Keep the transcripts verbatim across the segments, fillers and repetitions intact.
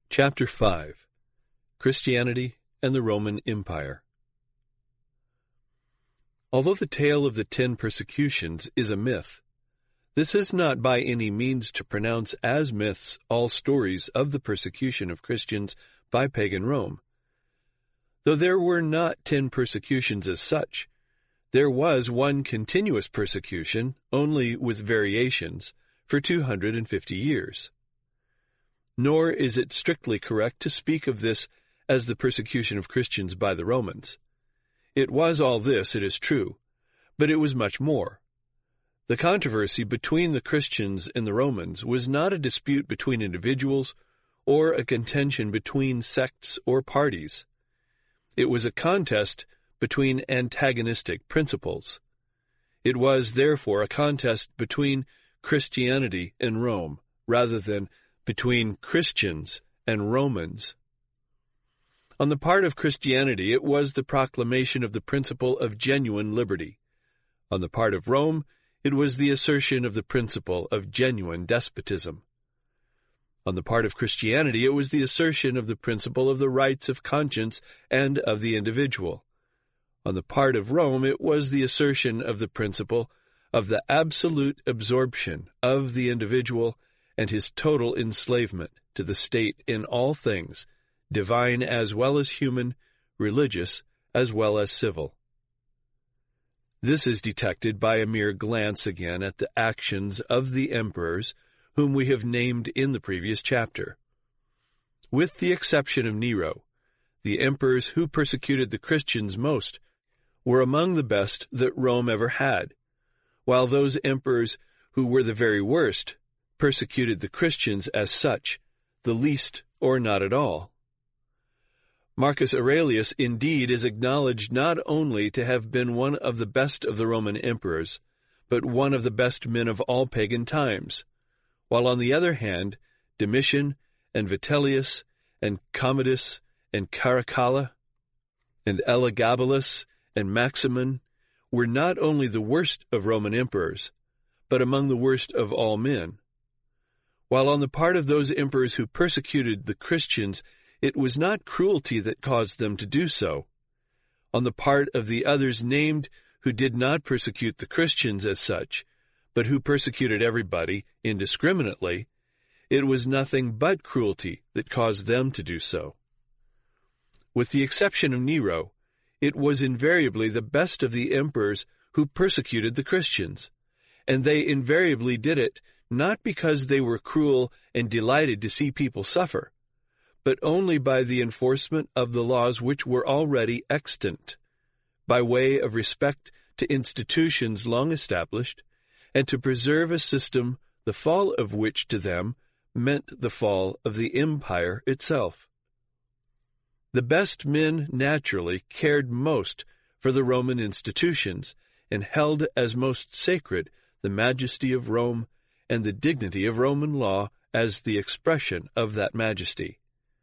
Chapter five. Christianity and the Roman Empire. Although the tale of the ten persecutions is a myth, this is not by any means to pronounce as myths all stories of the persecution of Christians by pagan Rome. Though there were not ten persecutions as such, there was one continuous persecution, only with variations, for two hundred fifty years. Nor is it strictly correct to speak of this as the persecution of Christians by the Romans. It was all this, it is true, but it was much more. The controversy between the Christians and the Romans was not a dispute between individuals or a contention between sects or parties. It was a contest between antagonistic principles. It was, therefore, a contest between Christianity and Rome, rather than between Christians and Romans. On the part of Christianity, it was the proclamation of the principle of genuine liberty. On the part of Rome, it was the assertion of the principle of genuine despotism. On the part of Christianity, it was the assertion of the principle of the rights of conscience and of the individual. On the part of Rome, it was the assertion of the principle of the absolute absorption of the individual and his total enslavement to the state in all things, divine as well as human, religious as well as civil. This is detected by a mere glance again at the actions of the emperors whom we have named in the previous chapter. With the exception of Nero, the emperors who persecuted the Christians most were among the best that Rome ever had, while those emperors who were the very worst persecuted the Christians as such, the least or not at all. Marcus Aurelius indeed is acknowledged not only to have been one of the best of the Roman emperors, but one of the best men of all pagan times, while on the other hand, Domitian and Vitellius and Commodus and Caracalla and Elagabalus and Maximin were not only the worst of Roman emperors, but among the worst of all men. While on the part of those emperors who persecuted the Christians, it was not cruelty that caused them to do so. On the part of the others named who did not persecute the Christians as such, but who persecuted everybody indiscriminately, it was nothing but cruelty that caused them to do so. With the exception of Nero, it was invariably the best of the emperors who persecuted the Christians, and they invariably did it not because they were cruel and delighted to see people suffer, but only by the enforcement of the laws which were already extant, by way of respect to institutions long established, and to preserve a system the fall of which to them meant the fall of the empire itself. The best men naturally cared most for the Roman institutions, and held as most sacred the majesty of Rome and the dignity of Roman law as the expression of that majesty.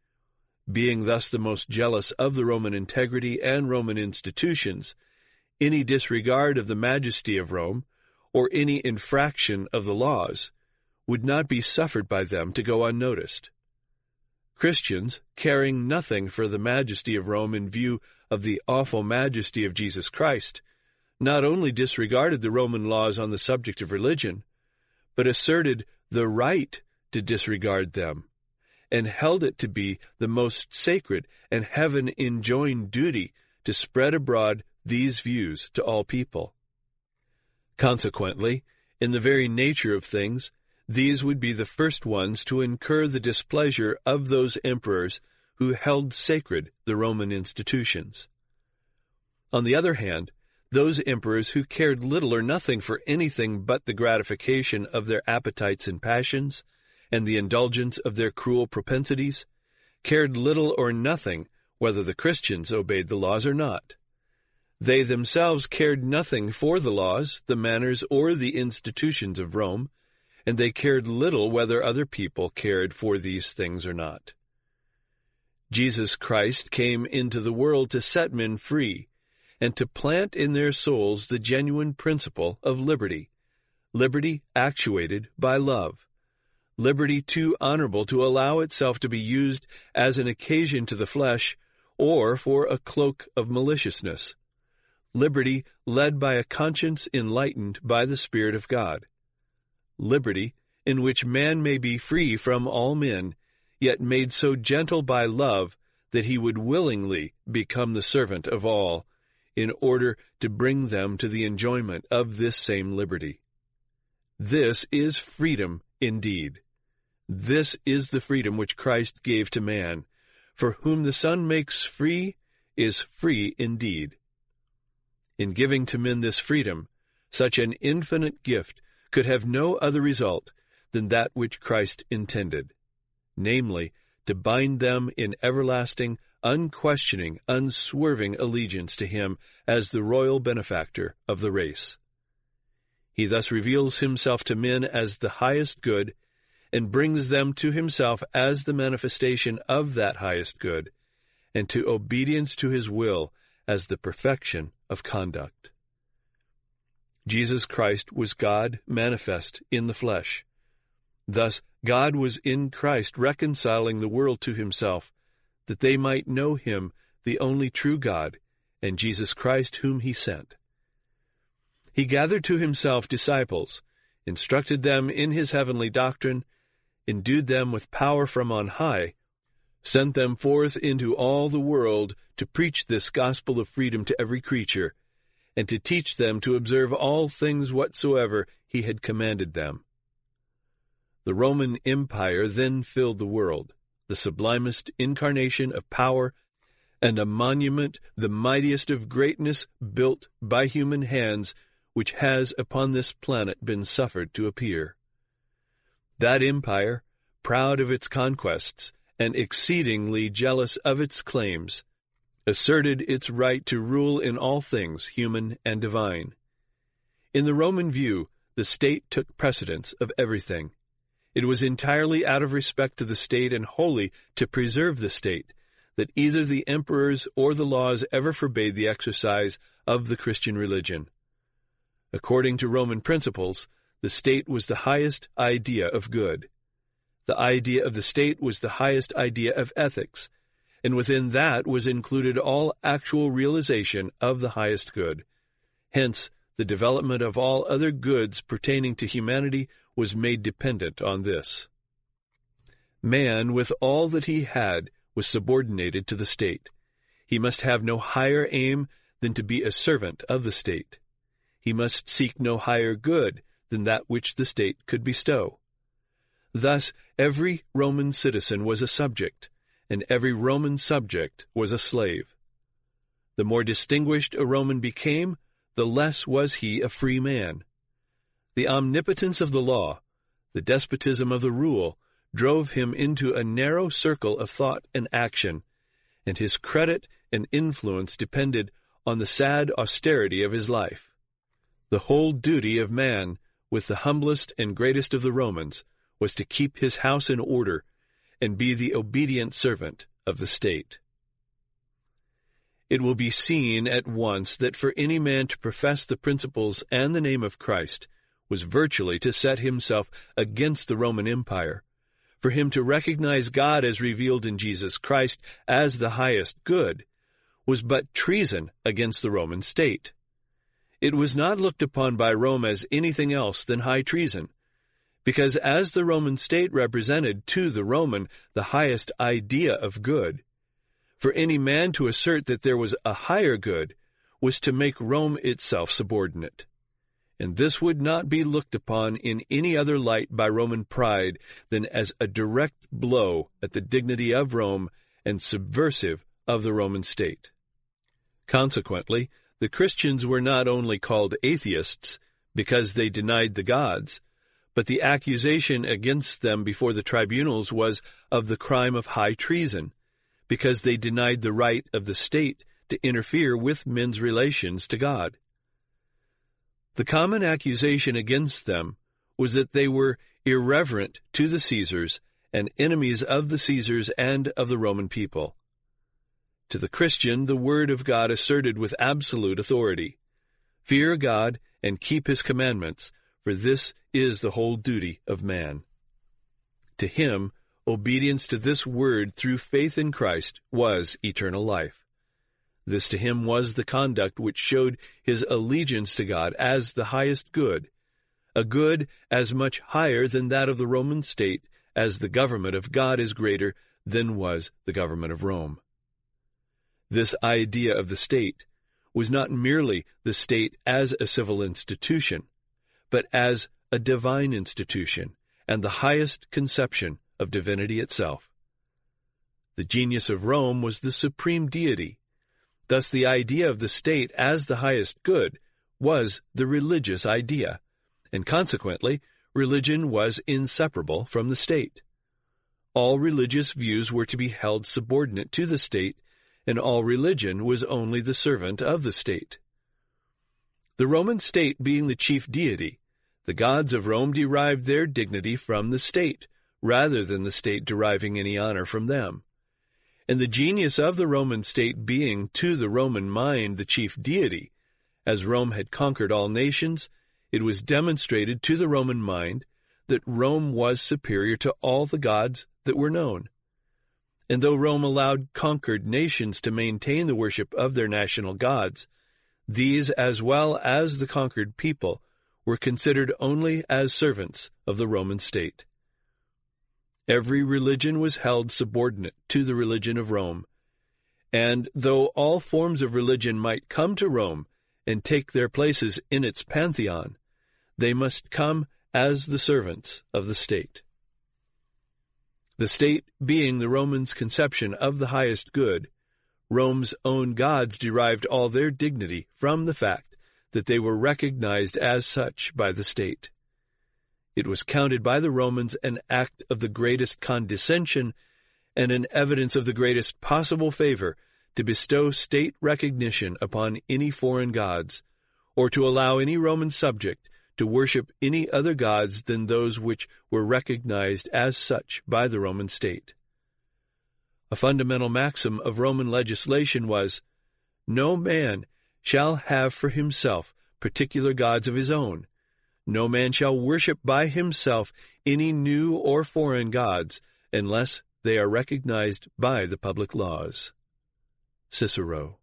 Being thus the most jealous of the Roman integrity and Roman institutions, any disregard of the majesty of Rome, or any infraction of the laws, would not be suffered by them to go unnoticed. Christians, caring nothing for the majesty of Rome in view of the awful majesty of Jesus Christ, not only disregarded the Roman laws on the subject of religion, but asserted the right to disregard them, and held it to be the most sacred and heaven-enjoined duty to spread abroad these views to all people. Consequently, in the very nature of things, these would be the first ones to incur the displeasure of those emperors who held sacred the Roman institutions. On the other hand, those emperors who cared little or nothing for anything but the gratification of their appetites and passions, and the indulgence of their cruel propensities, cared little or nothing whether the Christians obeyed the laws or not. They themselves cared nothing for the laws, the manners, or the institutions of Rome, and they cared little whether other people cared for these things or not. Jesus Christ came into the world to set men free, and to plant in their souls the genuine principle of liberty, liberty actuated by love, liberty too honorable to allow itself to be used as an occasion to the flesh or for a cloak of maliciousness, liberty led by a conscience enlightened by the Spirit of God, liberty in which man may be free from all men, yet made so gentle by love that he would willingly become the servant of all, in order to bring them to the enjoyment of this same liberty. This is freedom indeed. This is the freedom which Christ gave to man, for whom the Son makes free is free indeed. In giving to men this freedom, such an infinite gift could have no other result than that which Christ intended, namely, to bind them in everlasting, unquestioning, unswerving allegiance to him as the royal benefactor of the race. He thus reveals himself to men as the highest good, and brings them to himself as the manifestation of that highest good, and to obedience to his will as the perfection of conduct. Jesus Christ was God manifest in the flesh. Thus, God was in Christ reconciling the world to himself, that they might know him, the only true God, and Jesus Christ whom he sent. He gathered to himself disciples, instructed them in his heavenly doctrine, endued them with power from on high, sent them forth into all the world to preach this gospel of freedom to every creature, and to teach them to observe all things whatsoever he had commanded them. The Roman Empire then filled the world, the sublimest incarnation of power, and a monument, the mightiest of greatness, built by human hands, which has upon this planet been suffered to appear. That empire, proud of its conquests, and exceedingly jealous of its claims, asserted its right to rule in all things human and divine. In the Roman view, the state took precedence of everything. It was entirely out of respect to the state and wholly to preserve the state, that either the emperors or the laws ever forbade the exercise of the Christian religion. According to Roman principles, the state was the highest idea of good. The idea of the state was the highest idea of ethics, and within that was included all actual realization of the highest good. Hence, the development of all other goods pertaining to humanity was made dependent on this. Man, with all that he had, was subordinated to the state. He must have no higher aim than to be a servant of the state. He must seek no higher good than that which the state could bestow. Thus, every Roman citizen was a subject, and every Roman subject was a slave. The more distinguished a Roman became, the less was he a free man. The omnipotence of the law, the despotism of the rule, drove him into a narrow circle of thought and action, and his credit and influence depended on the sad austerity of his life. The whole duty of man, with the humblest and greatest of the Romans, was to keep his house in order and be the obedient servant of the state. It will be seen at once that for any man to profess the principles and the name of Christ was virtually to set himself against the Roman Empire. For him to recognize God as revealed in Jesus Christ as the highest good was but treason against the Roman state. It was not looked upon by Rome as anything else than high treason, because as the Roman state represented to the Roman the highest idea of good, for any man to assert that there was a higher good was to make Rome itself subordinate. And this would not be looked upon in any other light by Roman pride than as a direct blow at the dignity of Rome and subversive of the Roman state. Consequently, the Christians were not only called atheists because they denied the gods, but the accusation against them before the tribunals was of the crime of high treason, because they denied the right of the state to interfere with men's relations to God. The common accusation against them was that they were irreverent to the Caesars and enemies of the Caesars and of the Roman people. To the Christian, the word of God asserted with absolute authority, "Fear God and keep his commandments, for this is the whole duty of man." To him, obedience to this word through faith in Christ was eternal life. This to him was the conduct which showed his allegiance to God as the highest good, a good as much higher than that of the Roman state as the government of God is greater than was the government of Rome. This idea of the state was not merely the state as a civil institution, but as a divine institution and the highest conception of divinity itself. The genius of Rome was the supreme deity. Thus the idea of the state as the highest good was the religious idea, and consequently, religion was inseparable from the state. All religious views were to be held subordinate to the state, and all religion was only the servant of the state. The Roman state being the chief deity, the gods of Rome derived their dignity from the state, rather than the state deriving any honor from them. And the genius of the Roman state being to the Roman mind the chief deity, as Rome had conquered all nations, it was demonstrated to the Roman mind that Rome was superior to all the gods that were known. And though Rome allowed conquered nations to maintain the worship of their national gods, these as well as the conquered people were considered only as servants of the Roman state. Every religion was held subordinate to the religion of Rome, and though all forms of religion might come to Rome and take their places in its pantheon, they must come as the servants of the state. The state being the Romans' conception of the highest good, Rome's own gods derived all their dignity from the fact that they were recognized as such by the state. It was counted by the Romans an act of the greatest condescension and an evidence of the greatest possible favor to bestow state recognition upon any foreign gods, or to allow any Roman subject to worship any other gods than those which were recognized as such by the Roman state. A fundamental maxim of Roman legislation was, "No man shall have for himself particular gods of his own. No man shall worship by himself any new or foreign gods, unless they are recognized by the public laws." Cicero.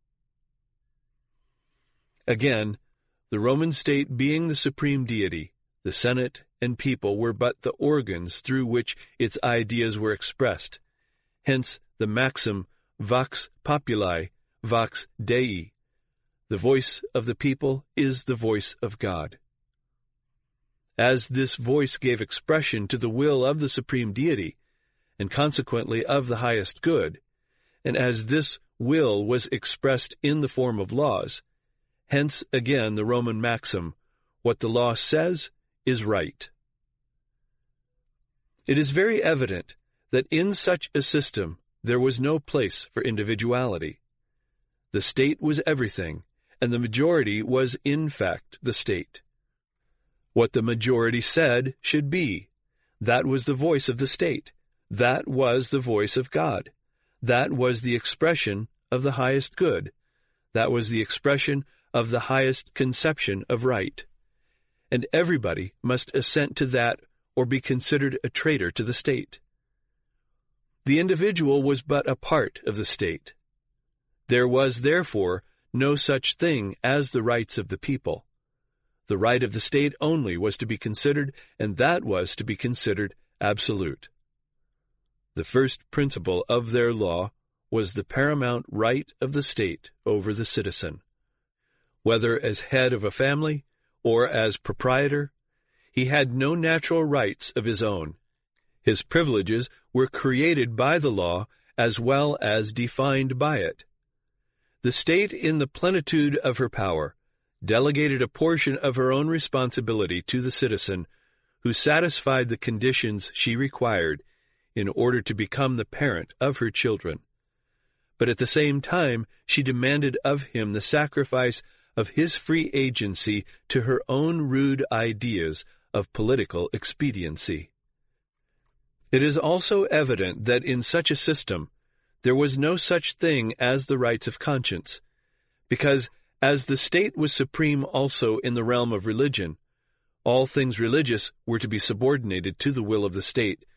Again, the Roman state being the supreme deity, the Senate and people were but the organs through which its ideas were expressed. Hence the maxim, vox populi, vox Dei. The voice of the people is the voice of God. As this voice gave expression to the will of the supreme deity, and consequently of the highest good, and as this will was expressed in the form of laws, hence again the Roman maxim, what the law says is right. It is very evident that in such a system there was no place for individuality. The state was everything, and the majority was in fact the state. What the majority said should be. That was the voice of the state. That was the voice of God. That was the expression of the highest good. That was the expression of the highest conception of right. And everybody must assent to that or be considered a traitor to the state. The individual was but a part of the state. There was, therefore, no such thing as the rights of the people. The right of the state only was to be considered, and that was to be considered absolute. The first principle of their law was the paramount right of the state over the citizen. Whether as head of a family or as proprietor, he had no natural rights of his own. His privileges were created by the law as well as defined by it. The state, in the plenitude of her power, delegated a portion of her own responsibility to the citizen who satisfied the conditions she required in order to become the parent of her children. But at the same time, she demanded of him the sacrifice of his free agency to her own rude ideas of political expediency. It is also evident that in such a system there was no such thing as the rights of conscience, because as the state was supreme also in the realm of religion, all things religious were to be subordinated to the will of the state,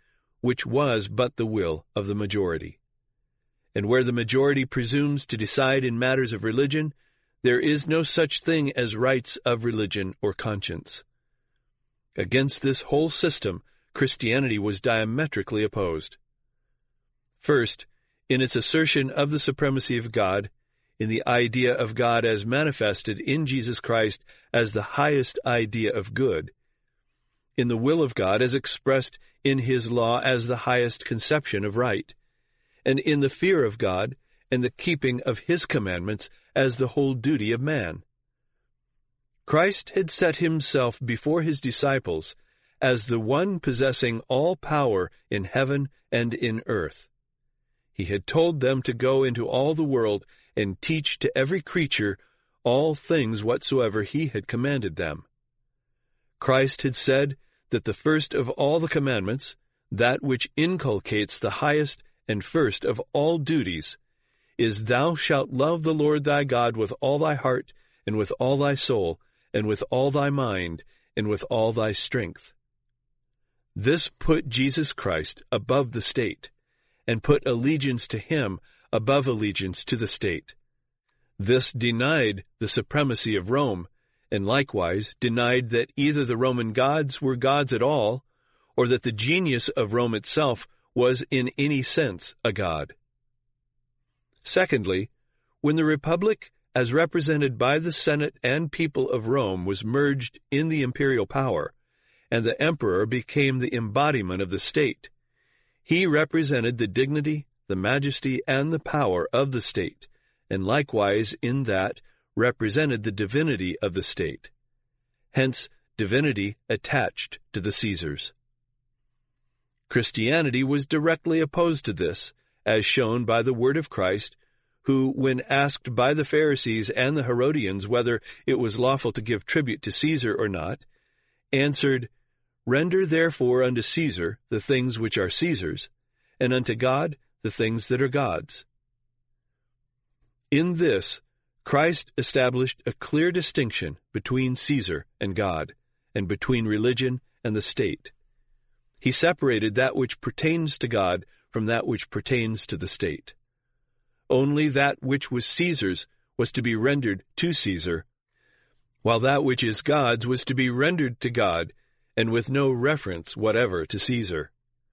which was but the will of the majority. And where the majority presumes to decide in matters of religion, there is no such thing as rights of religion or conscience. Against this whole system, Christianity was diametrically opposed. First, in its assertion of the supremacy of God, in the idea of God as manifested in Jesus Christ as the highest idea of good, in the will of God as expressed in His law as the highest conception of right, and in the fear of God and the keeping of His commandments as the whole duty of man. Christ had set Himself before His disciples as the one possessing all power in heaven and in earth. He had told them to go into all the world and teach to every creature all things whatsoever He had commanded them. Christ had said that the first of all the commandments, that which inculcates the highest and first of all duties, is, Thou shalt love the Lord thy God with all thy heart, and with all thy soul, and with all thy mind, and with all thy strength. This put Jesus Christ above the state, and put allegiance to Him above allegiance to the state. This denied the supremacy of Rome, and likewise denied that either the Roman gods were gods at all, or that the genius of Rome itself was in any sense a god. Secondly, when the Republic, as represented by the Senate and people of Rome, was merged in the imperial power, and the emperor became the embodiment of the state, he represented the dignity, the majesty, and the power of the state, and likewise in that represented the divinity of the state. Hence, divinity attached to the Caesars. Christianity was directly opposed to this, as shown by the word of Christ, who, when asked by the Pharisees and the Herodians whether it was lawful to give tribute to Caesar or not, answered, Render therefore unto Caesar the things which are Caesar's, and unto God the things that are God's. In this, Christ established a clear distinction between Caesar and God, and between religion and the state. He separated that which pertains to God from that which pertains to the state. Only that which was Caesar's was to be rendered to Caesar, while that which is God's was to be rendered to God, and with no reference whatever to Caesar.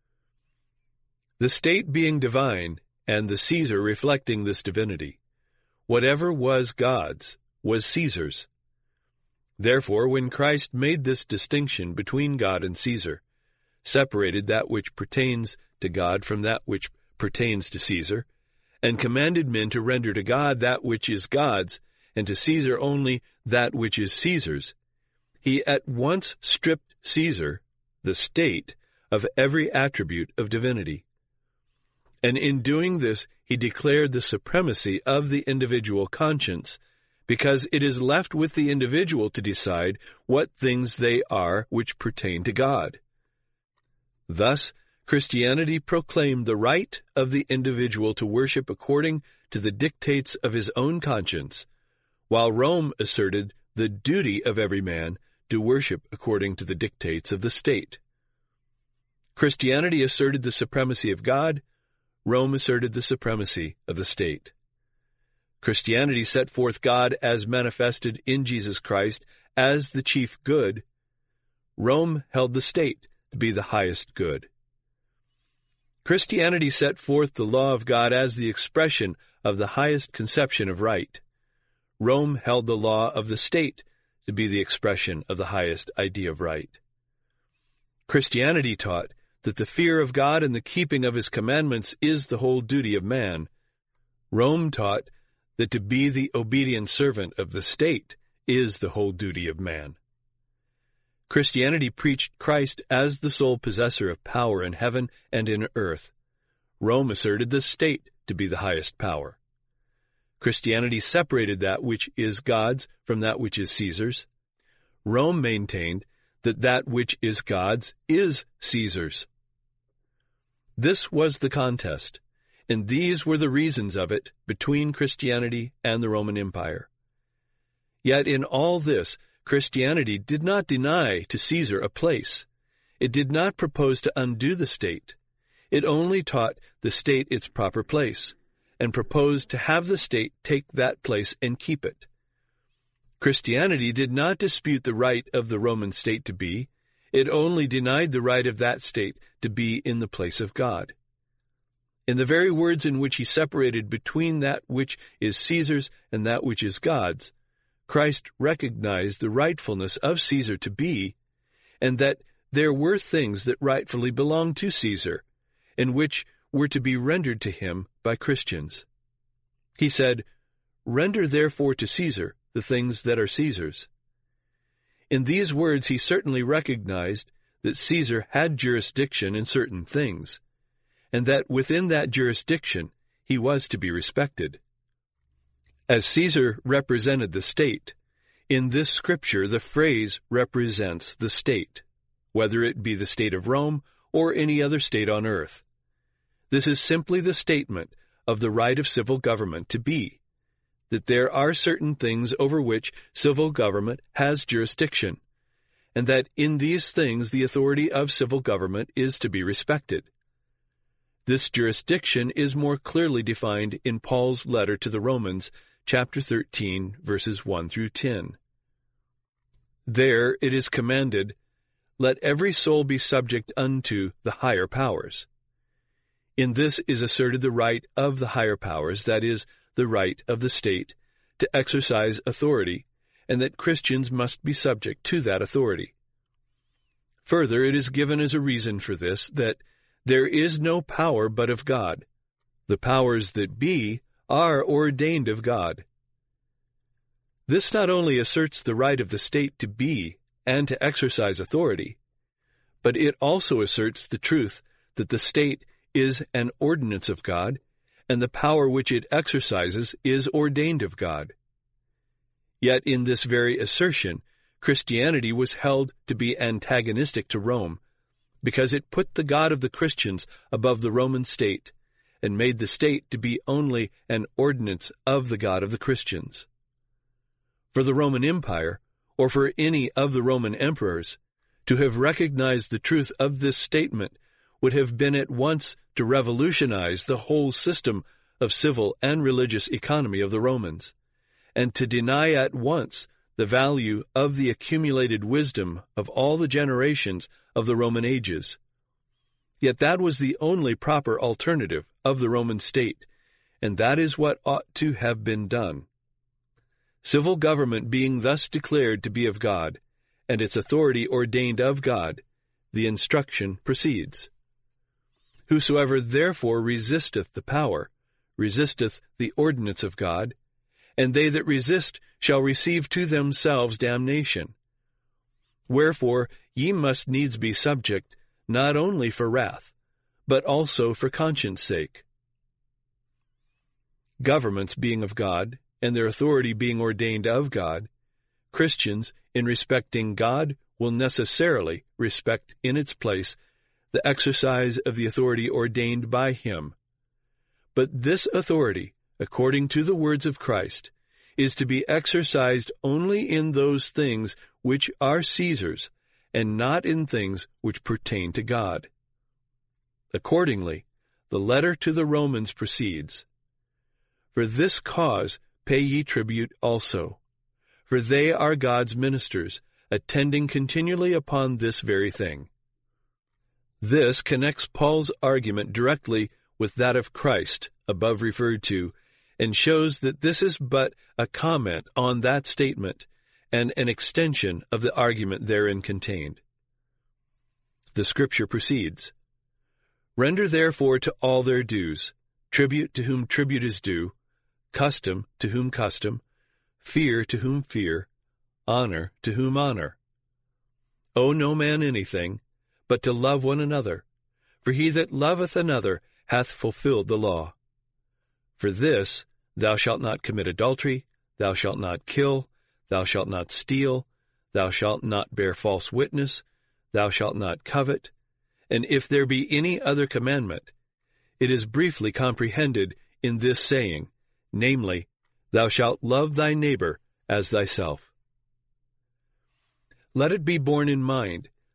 The state being divine, and the Caesar reflecting this divinity, whatever was God's was Caesar's. Therefore, when Christ made this distinction between God and Caesar, separated that which pertains to God from that which pertains to Caesar, and commanded men to render to God that which is God's, and to Caesar only that which is Caesar's, he at once stripped Caesar, the state, of every attribute of divinity. And in doing this, he declared the supremacy of the individual conscience, because it is left with the individual to decide what things they are which pertain to God. Thus, Christianity proclaimed the right of the individual to worship according to the dictates of his own conscience, while Rome asserted the duty of every man to worship according to the dictates of the state. Christianity asserted the supremacy of God, Rome asserted the supremacy of the state. Christianity set forth God as manifested in Jesus Christ as the chief good. Rome held the state to be the highest good. Christianity set forth the law of God as the expression of the highest conception of right. Rome held the law of the state to be the expression of the highest idea of right. Christianity taught that the fear of God and the keeping of His commandments is the whole duty of man. Rome taught that to be the obedient servant of the state is the whole duty of man. Christianity preached Christ as the sole possessor of power in heaven and in earth. Rome asserted the state to be the highest power. Christianity separated that which is God's from that which is Caesar's. Rome maintained that that which is God's is Caesar's. This was the contest, and these were the reasons of it between Christianity and the Roman Empire. Yet in all this, Christianity did not deny to Caesar a place. It did not propose to undo the state. It only taught the state its proper place, and proposed to have the state take that place and keep it. Christianity did not dispute the right of the Roman state to be, it only denied the right of that state to be in the place of God. In the very words in which he separated between that which is Caesar's and that which is God's, Christ recognized the rightfulness of Caesar to be, and that there were things that rightfully belonged to Caesar, and which were to be rendered to him by Christians. He said, "Render therefore to Caesar the things that are Caesar's." In these words he certainly recognized that Caesar had jurisdiction in certain things, and that within that jurisdiction he was to be respected. As Caesar represented the state, in this scripture the phrase represents the state, whether it be the state of Rome or any other state on earth. This is simply the statement of the right of civil government to be, that there are certain things over which civil government has jurisdiction, and that in these things the authority of civil government is to be respected. This jurisdiction is more clearly defined in Paul's letter to the Romans, chapter thirteen, verses one through ten. There it is commanded, "Let every soul be subject unto the higher powers." In this is asserted the right of the higher powers, that is, the right of the state, to exercise authority, and that Christians must be subject to that authority. Further, it is given as a reason for this that there is no power but of God. The powers that be are ordained of God. This not only asserts the right of the state to be and to exercise authority, but it also asserts the truth that the state is an ordinance of God, and the power which it exercises is ordained of God. Yet in this very assertion, Christianity was held to be antagonistic to Rome, because it put the God of the Christians above the Roman state, and made the state to be only an ordinance of the God of the Christians. For the Roman Empire, or for any of the Roman emperors, to have recognized the truth of this statement would have been at once to revolutionize the whole system of civil and religious economy of the Romans, and to deny at once the value of the accumulated wisdom of all the generations of the Roman ages. Yet that was the only proper alternative of the Roman state, and that is what ought to have been done. Civil government being thus declared to be of God, and its authority ordained of God, the instruction proceeds. Whosoever therefore resisteth the power, resisteth the ordinance of God, and they that resist shall receive to themselves damnation. Wherefore ye must needs be subject, not only for wrath, but also for conscience sake. Governments being of God, and their authority being ordained of God, Christians, in respecting God, will necessarily respect in its place the exercise of the authority ordained by Him. But this authority, according to the words of Christ, is to be exercised only in those things which are Caesar's, and not in things which pertain to God. Accordingly, the letter to the Romans proceeds, "For this cause pay ye tribute also, for they are God's ministers, attending continually upon this very thing." This connects Paul's argument directly with that of Christ, above referred to, and shows that this is but a comment on that statement and an extension of the argument therein contained. The Scripture proceeds, "Render therefore to all their dues, tribute to whom tribute is due, custom to whom custom, fear to whom fear, honor to whom honor. Owe no man anything, but to love one another, for he that loveth another hath fulfilled the law. For this, thou shalt not commit adultery, thou shalt not kill, thou shalt not steal, thou shalt not bear false witness, thou shalt not covet, and if there be any other commandment, it is briefly comprehended in this saying, namely, thou shalt love thy neighbor as thyself." Let it be borne in mind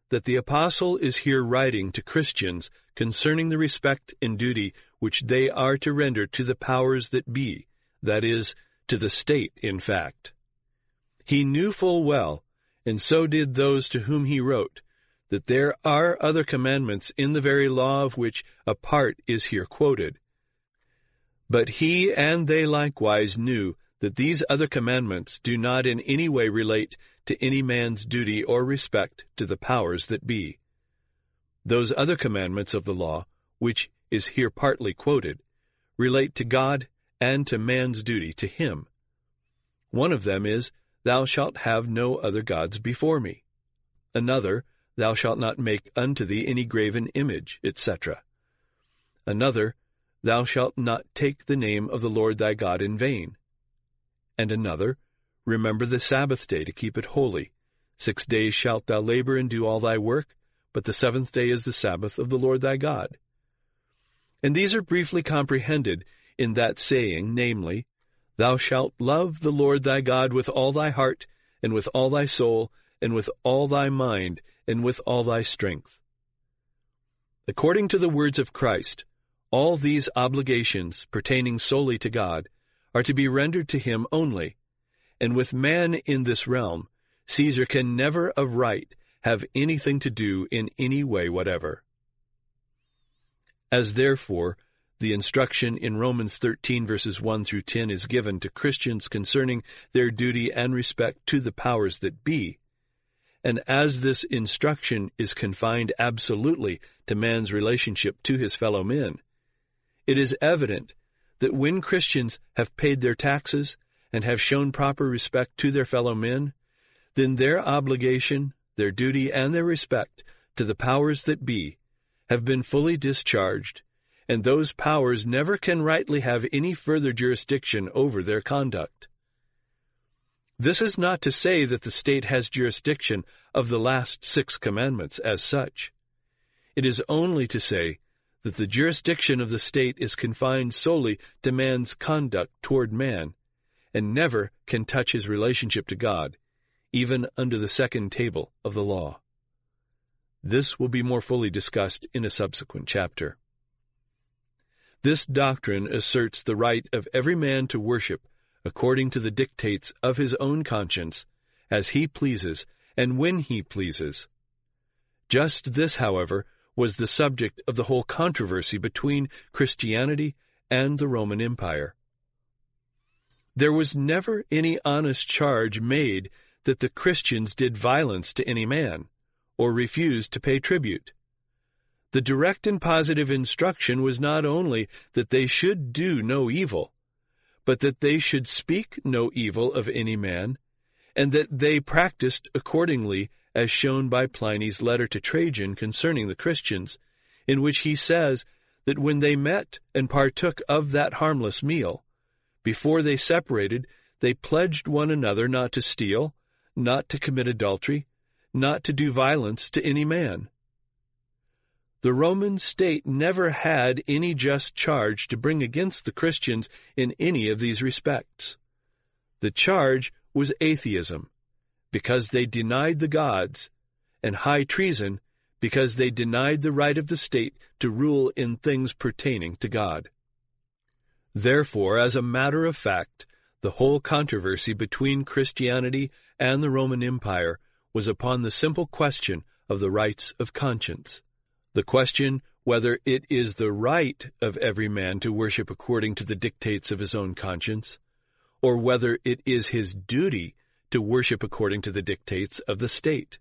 that the apostle is here writing to Christians concerning the respect and duty which they are to render to the powers that be, that is, to the state, in fact. He knew full well, and so did those to whom he wrote, that there are other commandments in the very law of which a part is here quoted. But he and they likewise knew that these other commandments do not in any way relate to any man's duty or respect to the powers that be. Those other commandments of the law, which is here partly quoted, relate to God and to man's duty to him. One of them is, Thou shalt have no other gods before me. Another, Thou shalt not make unto thee any graven image, et cetera. Another, Thou shalt not take the name of the Lord thy God in vain. And another, Remember the Sabbath day to keep it holy. Six days shalt thou labor and do all thy work, but the seventh day is the Sabbath of the Lord thy God. And these are briefly comprehended in that saying, namely, Thou shalt love the Lord thy God with all thy heart, and with all thy soul, and with all thy mind, and with all thy strength. According to the words of Christ, all these obligations pertaining solely to God are to be rendered to him only, and with man in this realm, Caesar can never of right have anything to do in any way whatever. As therefore, the instruction in Romans thirteen verses one through ten is given to Christians concerning their duty and respect to the powers that be, and as this instruction is confined absolutely to man's relationship to his fellow men, it is evident that when Christians have paid their taxes and have shown proper respect to their fellow men, then their obligation, their duty, and their respect to the powers that be have been fully discharged, and those powers never can rightly have any further jurisdiction over their conduct. This is not to say that the state has jurisdiction of the last six commandments as such. It is only to say that the jurisdiction of the state is confined solely to man's conduct toward man, and never can touch his relationship to God, even under the second table of the law. This will be more fully discussed in a subsequent chapter. This doctrine asserts the right of every man to worship according to the dictates of his own conscience, as he pleases and when he pleases. Just this, however, was the subject of the whole controversy between Christianity and the Roman Empire. There was never any honest charge made that the Christians did violence to any man, or refused to pay tribute. The direct and positive instruction was not only that they should do no evil, but that they should speak no evil of any man, and that they practiced accordingly, as shown by Pliny's letter to Trajan concerning the Christians, in which he says that when they met and partook of that harmless meal, before they separated, they pledged one another not to steal, not to commit adultery, not to do violence to any man. The Roman state never had any just charge to bring against the Christians in any of these respects. The charge was atheism, because they denied the gods, and high treason, because they denied the right of the state to rule in things pertaining to God. Therefore, as a matter of fact, the whole controversy between Christianity and the Roman Empire was upon the simple question of the rights of conscience. The question whether it is the right of every man to worship according to the dictates of his own conscience, or whether it is his duty to worship according to the dictates of the state.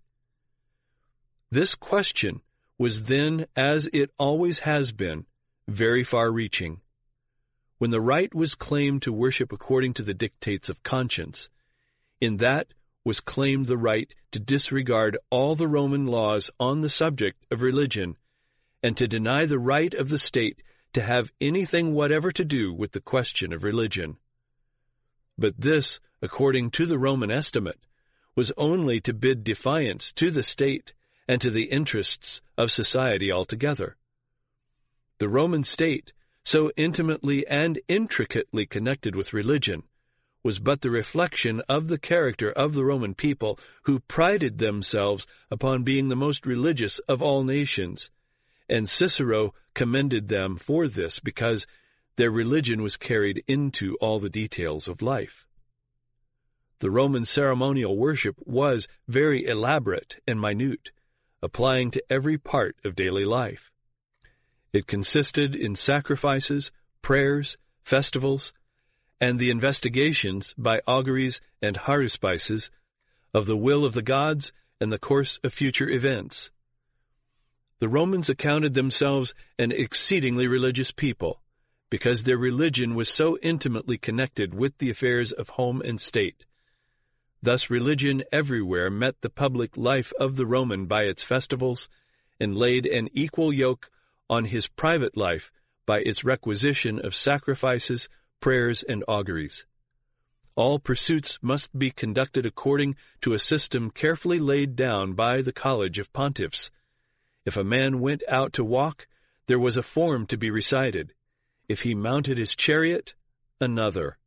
This question was then, as it always has been, very far-reaching. When the right was claimed to worship according to the dictates of conscience, in that was claimed the right to disregard all the Roman laws on the subject of religion, and to deny the right of the state to have anything whatever to do with the question of religion. But this, according to the Roman estimate, was only to bid defiance to the state and to the interests of society altogether. The Roman state, so intimately and intricately connected with religion, was but the reflection of the character of the Roman people, who prided themselves upon being the most religious of all nations, and Cicero commended them for this because their religion was carried into all the details of life. The Roman ceremonial worship was very elaborate and minute, applying to every part of daily life. It consisted in sacrifices, prayers, festivals, and the investigations by auguries and haruspices of the will of the gods and the course of future events. The Romans accounted themselves an exceedingly religious people, because their religion was so intimately connected with the affairs of home and state. Thus religion everywhere met the public life of the Roman by its festivals, and laid an equal yoke on his private life by its requisition of sacrifices, prayers, and auguries. All pursuits must be conducted according to a system carefully laid down by the College of Pontiffs. If a man went out to walk, there was a form to be recited. If he mounted his chariot, another.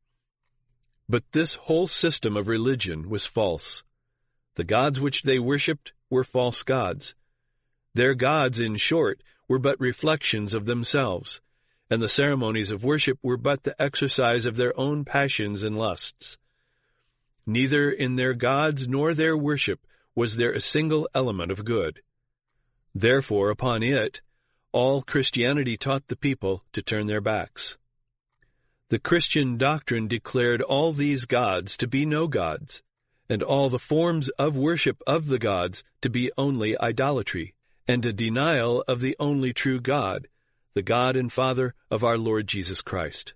But this whole system of religion was false. The gods which they worshipped were false gods. Their gods, in short, were but reflections of themselves, and the ceremonies of worship were but the exercise of their own passions and lusts. Neither in their gods nor their worship was there a single element of good. Therefore, upon it, all Christianity taught the people to turn their backs. The Christian doctrine declared all these gods to be no gods, and all the forms of worship of the gods to be only idolatry, and a denial of the only true God, the God and Father of our Lord Jesus Christ.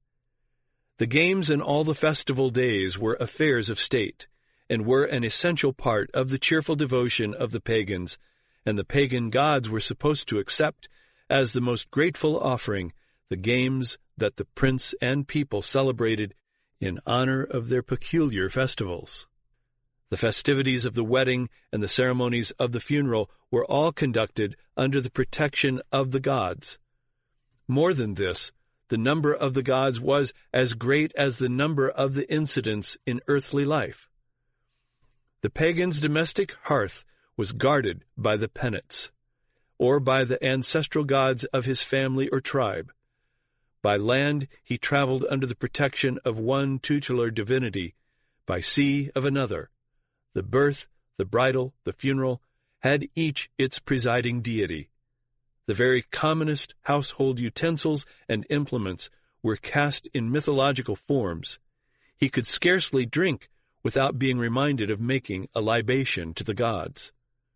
The games and all the festival days were affairs of state, and were an essential part of the cheerful devotion of the pagans, and the pagan gods were supposed to accept as the most grateful offering the games that the prince and people celebrated in honor of their peculiar festivals. The festivities of the wedding and the ceremonies of the funeral were all conducted under the protection of the gods. More than this, the number of the gods was as great as the number of the incidents in earthly life. The pagan's domestic hearth was guarded by the penates, or by the ancestral gods of his family or tribe. By land he traveled under the protection of one tutelar divinity, by sea of another. The birth, the bridal, the funeral had each its presiding deity. The very commonest household utensils and implements were cast in mythological forms. He could scarcely drink without being reminded of making a libation to the gods.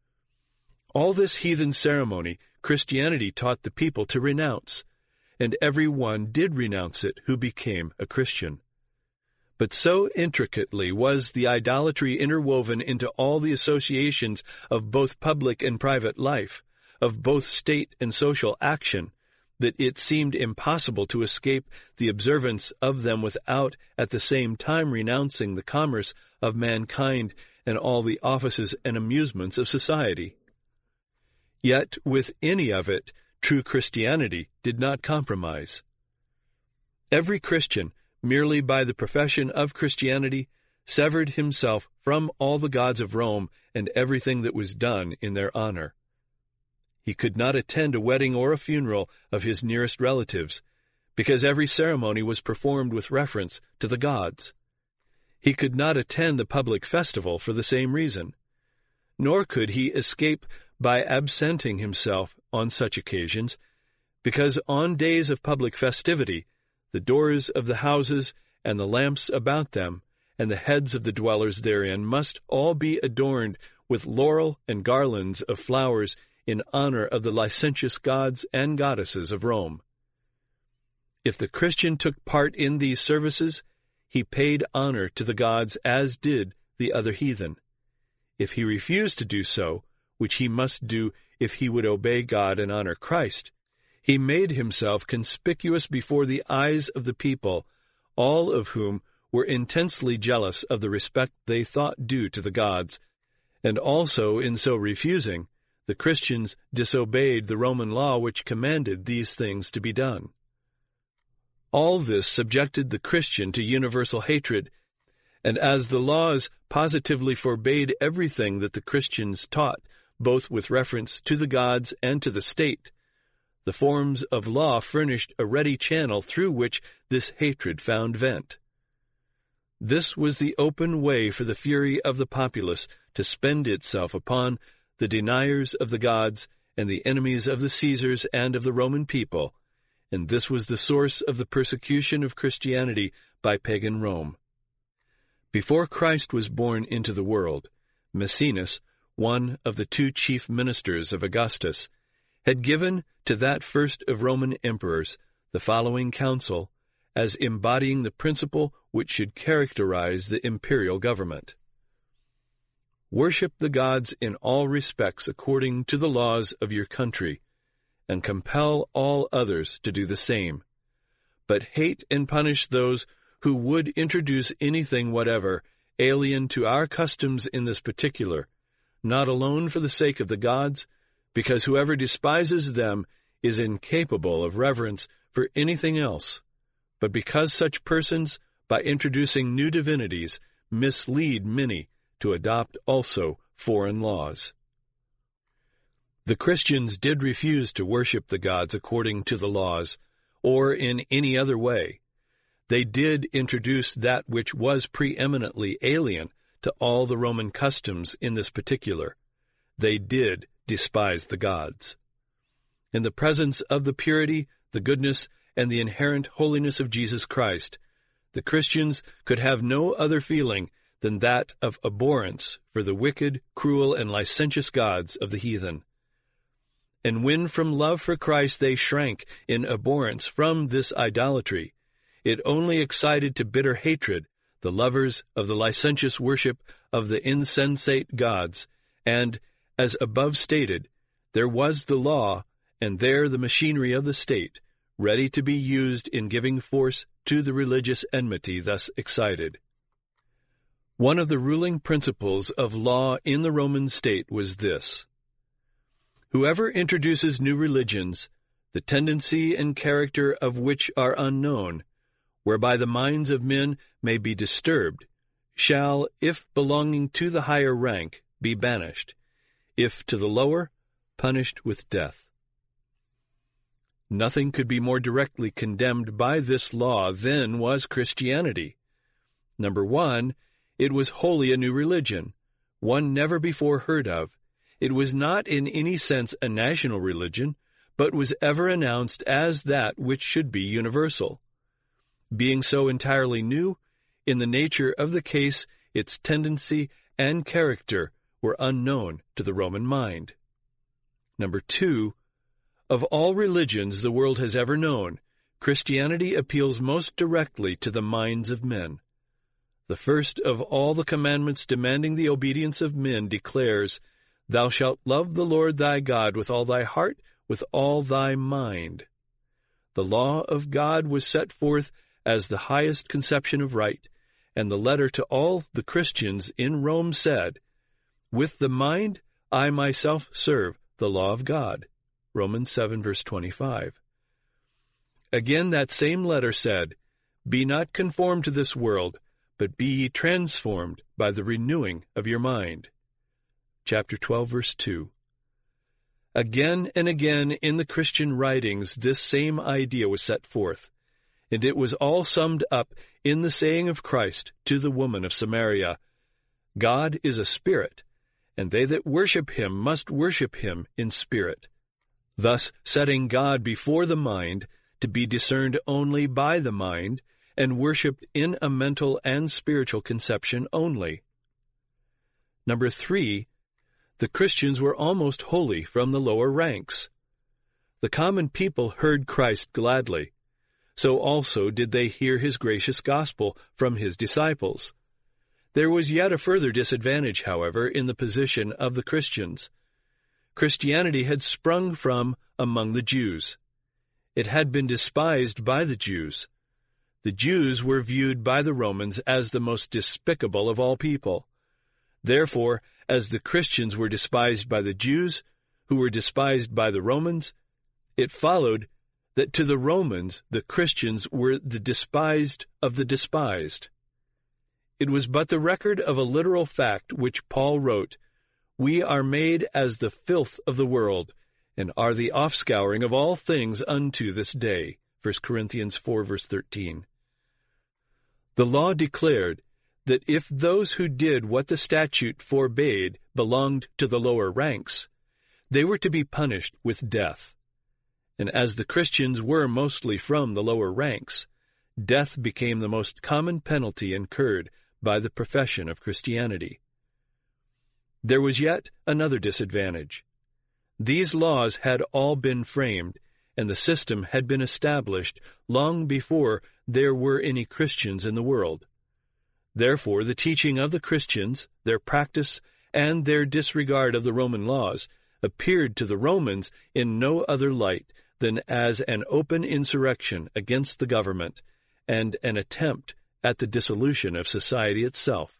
All this heathen ceremony Christianity taught the people to renounce, and every one did renounce it who became a Christian. But so intricately was the idolatry interwoven into all the associations of both public and private life, of both state and social action, that it seemed impossible to escape the observance of them without at the same time renouncing the commerce of mankind and all the offices and amusements of society. Yet with any of it, true Christianity did not compromise. Every Christian, merely by the profession of Christianity, severed himself from all the gods of Rome and everything that was done in their honor. He could not attend a wedding or a funeral of his nearest relatives, because every ceremony was performed with reference to the gods. He could not attend the public festival for the same reason, nor could he escape by absenting himself on such occasions, because on days of public festivity, the doors of the houses and the lamps about them, and the heads of the dwellers therein must all be adorned with laurel and garlands of flowers in honor of the licentious gods and goddesses of Rome. If the Christian took part in these services, he paid honor to the gods as did the other heathen. If he refused to do so, which he must do if he would obey God and honor Christ, he made himself conspicuous before the eyes of the people, all of whom were intensely jealous of the respect they thought due to the gods, and also in so refusing, the Christians disobeyed the Roman law which commanded these things to be done. All this subjected the Christian to universal hatred, and as the laws positively forbade everything that the Christians taught, both with reference to the gods and to the state, the forms of law furnished a ready channel through which this hatred found vent. This was the open way for the fury of the populace to spend itself upon the deniers of the gods and the enemies of the Caesars and of the Roman people, and this was the source of the persecution of Christianity by pagan Rome. Before Christ was born into the world, Maecenas, one of the two chief ministers of Augustus, had given to that first of Roman emperors the following counsel as embodying the principle which should characterize the imperial government. Worship the gods in all respects according to the laws of your country, and compel all others to do the same. But hate and punish those who would introduce anything whatever alien to our customs in this particular, not alone for the sake of the gods, because whoever despises them is incapable of reverence for anything else, but because such persons, by introducing new divinities, mislead many to adopt also foreign laws. The Christians did refuse to worship the gods according to the laws, or in any other way. They did introduce that which was preeminently alien to all the Roman customs in this particular. They did despise the gods. In the presence of the purity, the goodness, and the inherent holiness of Jesus Christ, the Christians could have no other feeling than that of abhorrence for the wicked, cruel, and licentious gods of the heathen. And when from love for Christ they shrank in abhorrence from this idolatry, it only excited to bitter hatred the lovers of the licentious worship of the insensate gods, and, as above stated, there was the law, and there the machinery of the state, ready to be used in giving force to the religious enmity thus excited. One of the ruling principles of law in the Roman state was this: whoever introduces new religions, the tendency and character of which are unknown, whereby the minds of men may be disturbed, shall, if belonging to the higher rank, be banished, if to the lower, punished with death. Nothing could be more directly condemned by this law than was Christianity. Number one, it was wholly a new religion, one never before heard of. It was not in any sense a national religion, but was ever announced as that which should be universal. Being so entirely new, in the nature of the case, its tendency and character were unknown to the Roman mind. Number two, of all religions the world has ever known, Christianity appeals most directly to the minds of men. The first of all the commandments demanding the obedience of men declares, "Thou shalt love the Lord thy God with all thy heart, with all thy mind." The law of God was set forth as the highest conception of right, and the letter to all the Christians in Rome said, "With the mind I myself serve the law of God." Romans seven, verse twenty-five. Again, that same letter said, "Be not conformed to this world, but be ye transformed by the renewing of your mind." Chapter twelve, verse two. Again and again in the Christian writings this same idea was set forth, and it was all summed up in the saying of Christ to the woman of Samaria, "God is a spirit, and they that worship him must worship him in spirit," thus setting God before the mind, to be discerned only by the mind, and worshipped in a mental and spiritual conception only. Number three, the Christians were almost wholly from the lower ranks. The common people heard Christ gladly. So also did they hear his gracious gospel from his disciples. There was yet a further disadvantage, however, in the position of the Christians. Christianity had sprung from among the Jews. It had been despised by the Jews. The Jews were viewed by the Romans as the most despicable of all people. Therefore, as the Christians were despised by the Jews, who were despised by the Romans, it followed that to the Romans the Christians were the despised of the despised. It was but the record of a literal fact which Paul wrote, "We are made as the filth of the world, and are the offscouring of all things unto this day." First Corinthians four, verse thirteen. The law declared that if those who did what the statute forbade belonged to the lower ranks, they were to be punished with death. And as the Christians were mostly from the lower ranks, death became the most common penalty incurred by the profession of Christianity. There was yet another disadvantage. These laws had all been framed, and the system had been established long before there were any Christians in the world. Therefore, the teaching of the Christians, their practice, and their disregard of the Roman laws appeared to the Romans in no other light than as an open insurrection against the government and an attempt at the dissolution of society itself.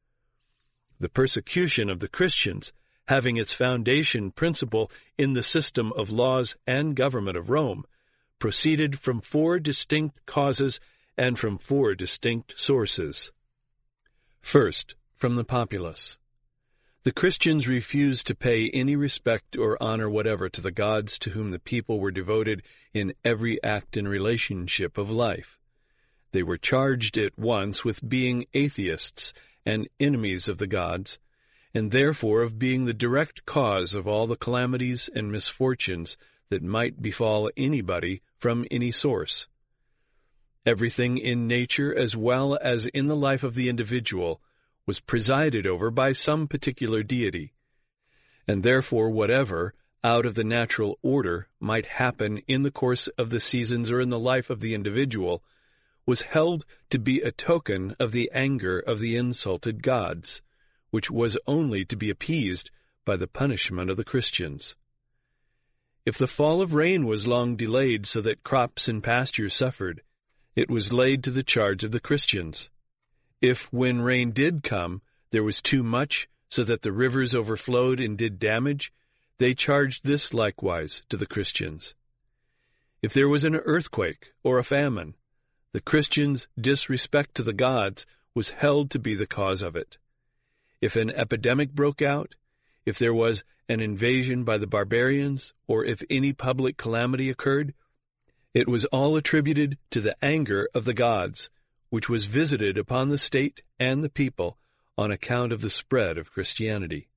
The persecution of the Christians, having its foundation principle in the system of laws and government of Rome, proceeded from four distinct causes and from four distinct sources. First, from the populace. The Christians refused to pay any respect or honor whatever to the gods to whom the people were devoted in every act and relationship of life. They were charged at once with being atheists and enemies of the gods, and therefore of being the direct cause of all the calamities and misfortunes that might befall anybody from any source. Everything in nature as well as in the life of the individual was presided over by some particular deity, and therefore whatever, out of the natural order, might happen in the course of the seasons or in the life of the individual, was held to be a token of the anger of the insulted gods, which was only to be appeased by the punishment of the Christians. If the fall of rain was long delayed so that crops and pastures suffered, it was laid to the charge of the Christians. If, when rain did come, there was too much, so that the rivers overflowed and did damage, they charged this likewise to the Christians. If there was an earthquake or a famine, the Christians' disrespect to the gods was held to be the cause of it. If an epidemic broke out, if there was an invasion by the barbarians, or if any public calamity occurred, it was all attributed to the anger of the gods, which was visited upon the state and the people on account of the spread of Christianity.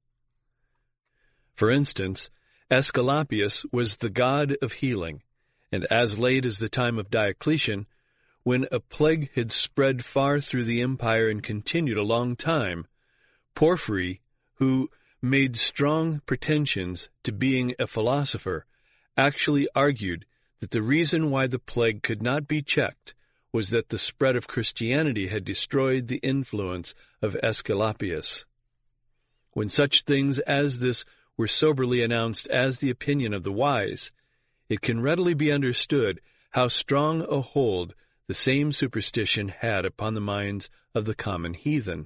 For instance, Aesculapius was the god of healing, and as late as the time of Diocletian, when a plague had spread far through the empire and continued a long time, Porphyry, who made strong pretensions to being a philosopher, actually argued that the reason why the plague could not be checked was that the spread of Christianity had destroyed the influence of Aesculapius. When such things as this were soberly announced as the opinion of the wise, it can readily be understood how strong a hold the same superstition had upon the minds of the common heathen.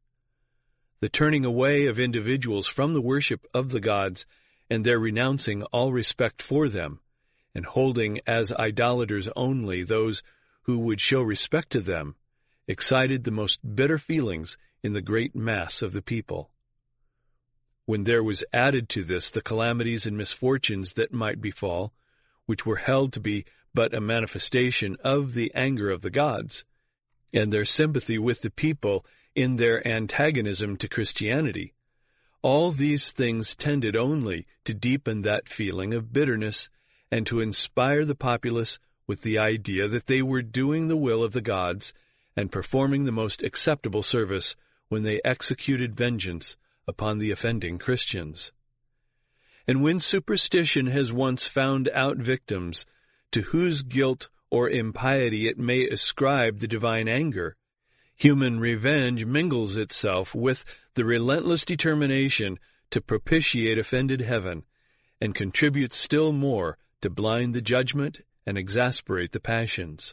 The turning away of individuals from the worship of the gods and their renouncing all respect for them, and holding as idolaters only those who would show respect to them, excited the most bitter feelings in the great mass of the people. When there was added to this the calamities and misfortunes that might befall, which were held to be but a manifestation of the anger of the gods, and their sympathy with the people in their antagonism to Christianity, all these things tended only to deepen that feeling of bitterness and to inspire the populace with the idea that they were doing the will of the gods and performing the most acceptable service when they executed vengeance upon the offending Christians. And when superstition has once found out victims to whose guilt or impiety it may ascribe the divine anger, human revenge mingles itself with the relentless determination to propitiate offended heaven, and contributes still more to blind the judgment and exasperate the passions.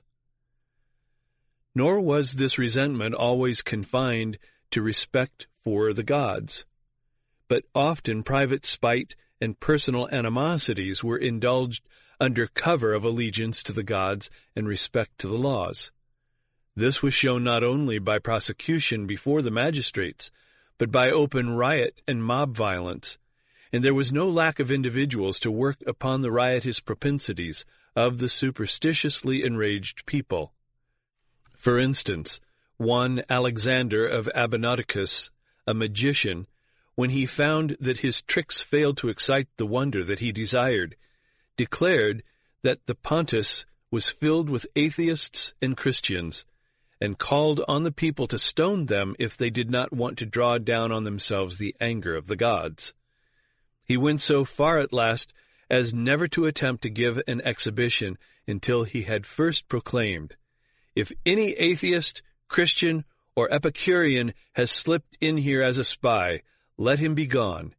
Nor was this resentment always confined to respect for the gods, but often private spite and personal animosities were indulged under cover of allegiance to the gods and respect to the laws. This was shown not only by prosecution before the magistrates, but by open riot and mob violence, and there was no lack of individuals to work upon the riotous propensities of the superstitiously enraged people. For instance, one Alexander of Abinoticus, a magician, when he found that his tricks failed to excite the wonder that he desired, declared that the Pontus was filled with atheists and Christians, and called on the people to stone them if they did not want to draw down on themselves the anger of the gods. He went so far at last as never to attempt to give an exhibition until he had first proclaimed, "If any atheist, Christian, or Epicurean has slipped in here as a spy, let him be gone."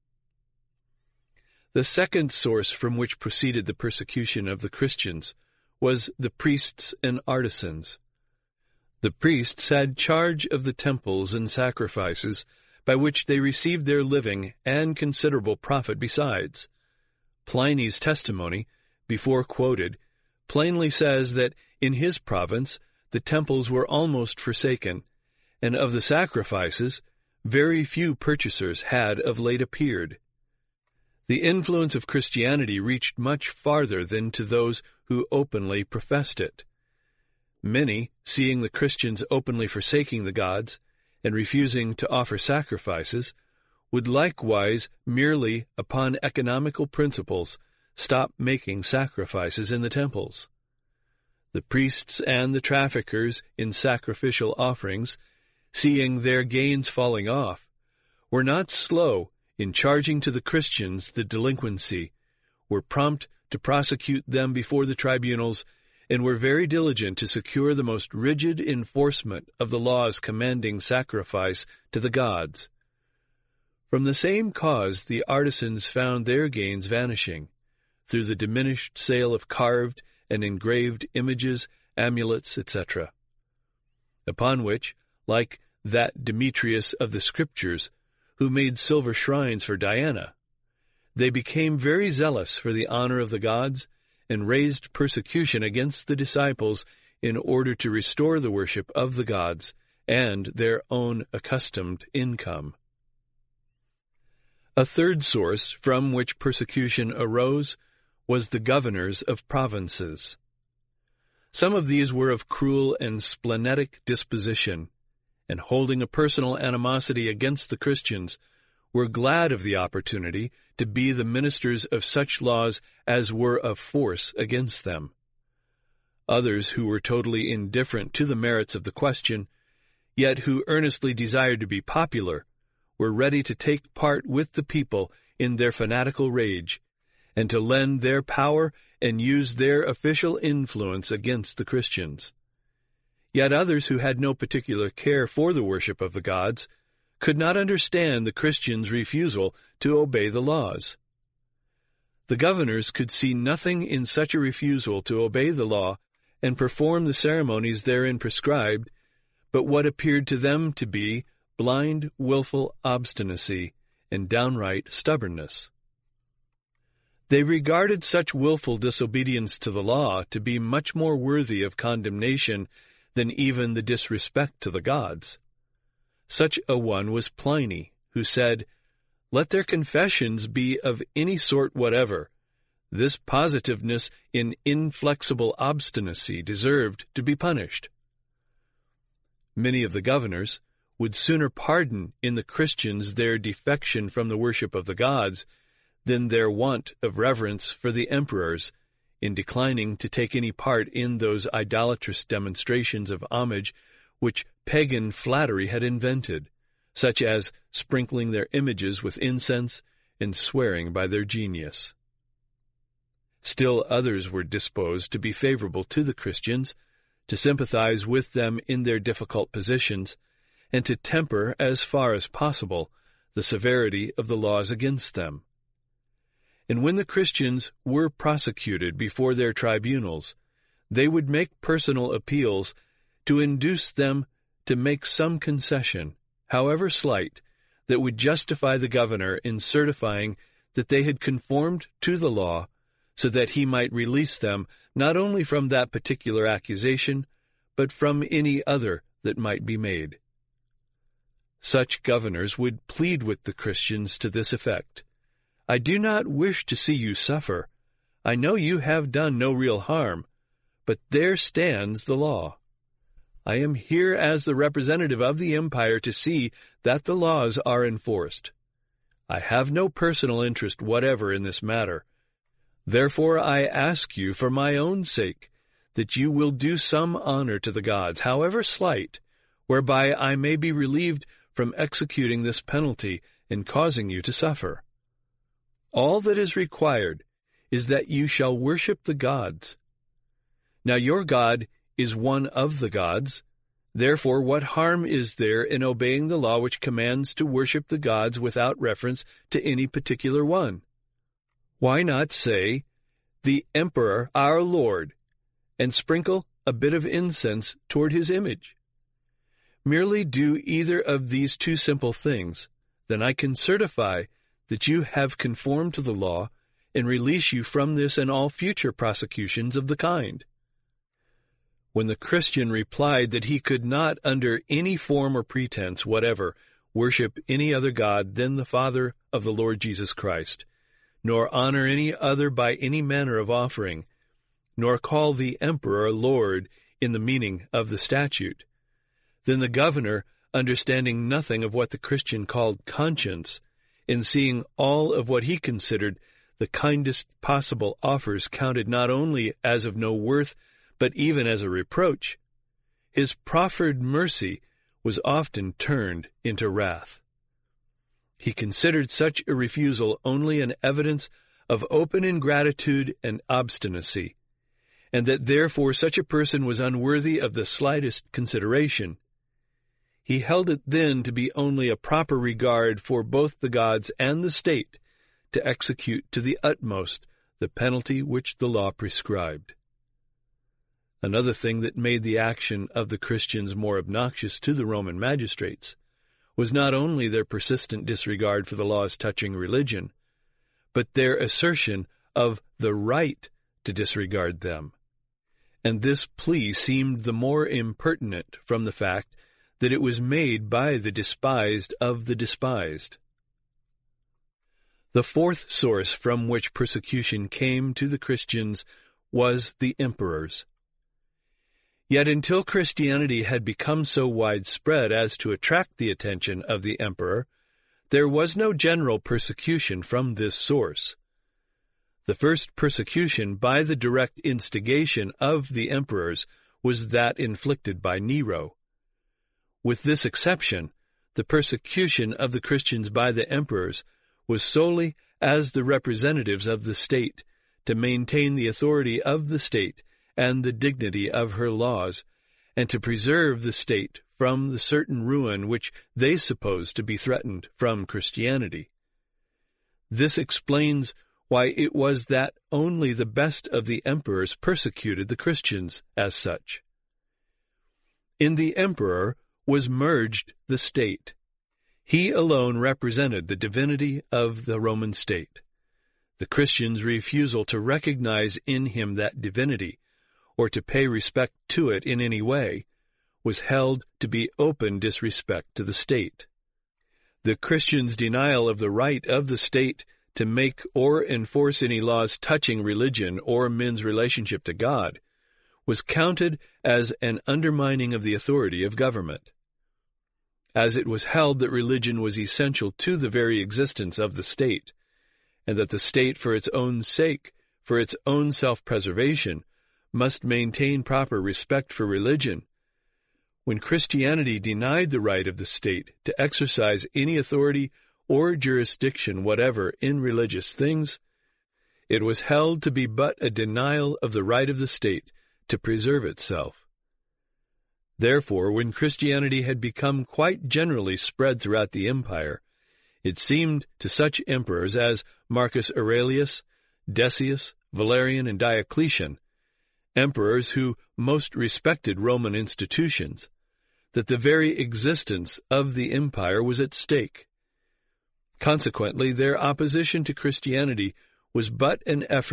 The second source from which proceeded the persecution of the Christians was the priests and artisans. The priests had charge of the temples and sacrifices, by which they received their living and considerable profit besides. Pliny's testimony, before quoted, plainly says that in his province the temples were almost forsaken, and of the sacrifices very few purchasers had of late appeared. The influence of Christianity reached much farther than to those who openly professed it. Many, seeing the Christians openly forsaking the gods and refusing to offer sacrifices, would likewise, merely upon economical principles, stop making sacrifices in the temples. The priests and the traffickers in sacrificial offerings, seeing their gains falling off, were not slow in charging to the Christians the delinquency, were prompt to prosecute them before the tribunals, and were very diligent to secure the most rigid enforcement of the laws commanding sacrifice to the gods. From the same cause the artisans found their gains vanishing, through the diminished sale of carved and engraved images, amulets, et cetera. Upon which, like that Demetrius of the Scriptures, who made silver shrines for Diana, they became very zealous for the honor of the gods, and raised persecution against the disciples in order to restore the worship of the gods and their own accustomed income. A third source from which persecution arose was the governors of provinces. Some of these were of cruel and splenetic disposition, and holding a personal animosity against the Christians, were glad of the opportunity to be the ministers of such laws as were of force against them. Others who were totally indifferent to the merits of the question, yet who earnestly desired to be popular, were ready to take part with the people in their fanatical rage, and to lend their power and use their official influence against the Christians. Yet others who had no particular care for the worship of the gods could not understand the Christians' refusal to obey the laws. The governors could see nothing in such a refusal to obey the law and perform the ceremonies therein prescribed, but what appeared to them to be blind, willful obstinacy and downright stubbornness. They regarded such willful disobedience to the law to be much more worthy of condemnation than even the disrespect to the gods. Such a one was Pliny, who said, "Let their confessions be of any sort whatever. This positiveness in inflexible obstinacy deserved to be punished." Many of the governors would sooner pardon in the Christians their defection from the worship of the gods than their want of reverence for the emperors, in declining to take any part in those idolatrous demonstrations of homage which pagan flattery had invented, such as sprinkling their images with incense and swearing by their genius. Still others were disposed to be favorable to the Christians, to sympathize with them in their difficult positions, and to temper, as far as possible, the severity of the laws against them. And when the Christians were prosecuted before their tribunals, they would make personal appeals to induce them to make some concession, however slight, that would justify the governor in certifying that they had conformed to the law, so that he might release them not only from that particular accusation, but from any other that might be made. Such governors would plead with the Christians to this effect: I do not wish to see you suffer. I know you have done no real harm, but there stands the law. I am here as the representative of the empire to see that the laws are enforced. I have no personal interest whatever in this matter. Therefore I ask you for my own sake that you will do some honor to the gods, however slight, whereby I may be relieved from executing this penalty and causing you to suffer. All that is required is that you shall worship the gods. Now your God is one of the gods. Therefore, what harm is there in obeying the law which commands to worship the gods without reference to any particular one? Why not say, the emperor, our Lord, and sprinkle a bit of incense toward his image? Merely do either of these two simple things, then I can certify that you have conformed to the law and release you from this and all future prosecutions of the kind. When the Christian replied that he could not, under any form or pretense whatever, worship any other God than the Father of the Lord Jesus Christ, nor honor any other by any manner of offering, nor call the emperor Lord in the meaning of the statute, then the governor, understanding nothing of what the Christian called conscience, and seeing all of what he considered the kindest possible offers counted not only as of no worth, but even as a reproach, his proffered mercy was often turned into wrath. He considered such a refusal only an evidence of open ingratitude and obstinacy, and that therefore such a person was unworthy of the slightest consideration. He held it then to be only a proper regard for both the gods and the state to execute to the utmost the penalty which the law prescribed. Another thing that made the action of the Christians more obnoxious to the Roman magistrates was not only their persistent disregard for the laws touching religion, but their assertion of the right to disregard them. And this plea seemed the more impertinent from the fact that it was made by the despised of the despised. The fourth source from which persecution came to the Christians was the emperors. Yet until Christianity had become so widespread as to attract the attention of the emperor, there was no general persecution from this source. The first persecution by the direct instigation of the emperors was that inflicted by Nero. With this exception, the persecution of the Christians by the emperors was solely as the representatives of the state to maintain the authority of the state and the dignity of her laws, and to preserve the state from the certain ruin which they supposed to be threatened from Christianity. This explains why it was that only the best of the emperors persecuted the Christians as such. In the emperor was merged the state. He alone represented the divinity of the Roman state. The Christians' refusal to recognize in him that divinity, or to pay respect to it in any way, was held to be open disrespect to the state. The Christians' denial of the right of the state to make or enforce any laws touching religion or men's relationship to God was counted as an undermining of the authority of government. As it was held that religion was essential to the very existence of the state, and that the state for its own sake, for its own self-preservation, must maintain proper respect for religion, when Christianity denied the right of the state to exercise any authority or jurisdiction whatever in religious things, it was held to be but a denial of the right of the state to preserve itself. Therefore, when Christianity had become quite generally spread throughout the empire, it seemed to such emperors as Marcus Aurelius, Decius, Valerian, and Diocletian, emperors who most respected Roman institutions, that the very existence of the empire was at stake. Consequently, their opposition to Christianity was but an effort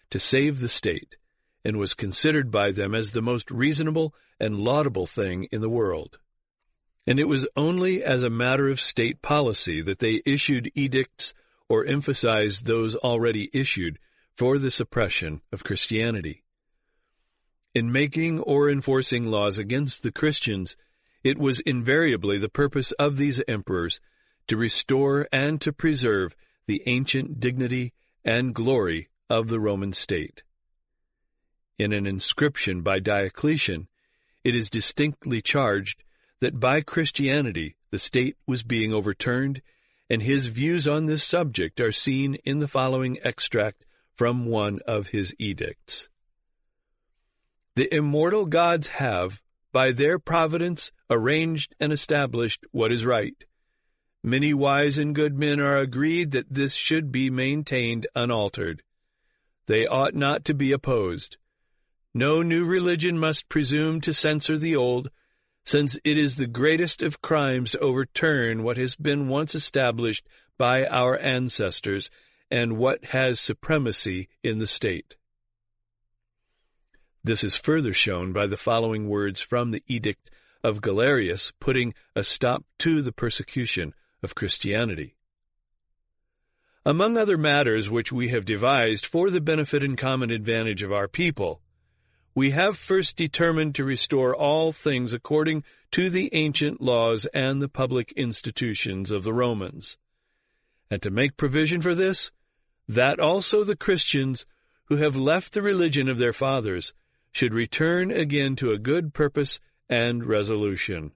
to save the state, and was considered by them as the most reasonable and laudable thing in the world. And it was only as a matter of state policy that they issued edicts or emphasized those already issued for the suppression of Christianity. In making or enforcing laws against the Christians, it was invariably the purpose of these emperors to restore and to preserve the ancient dignity and glory of the Roman state. In an inscription by Diocletian, it is distinctly charged that by Christianity the state was being overturned, and his views on this subject are seen in the following extract from one of his edicts. The immortal gods have, by their providence, arranged and established what is right. Many wise and good men are agreed that this should be maintained unaltered. They ought not to be opposed. No new religion must presume to censor the old, since it is the greatest of crimes to overturn what has been once established by our ancestors and what has supremacy in the state. This is further shown by the following words from the Edict of Galerius, putting a stop to the persecution of Christianity. Among other matters which we have devised for the benefit and common advantage of our people, we have first determined to restore all things according to the ancient laws and the public institutions of the Romans, and to make provision for this, that also the Christians who have left the religion of their fathers should return again to a good purpose and resolution.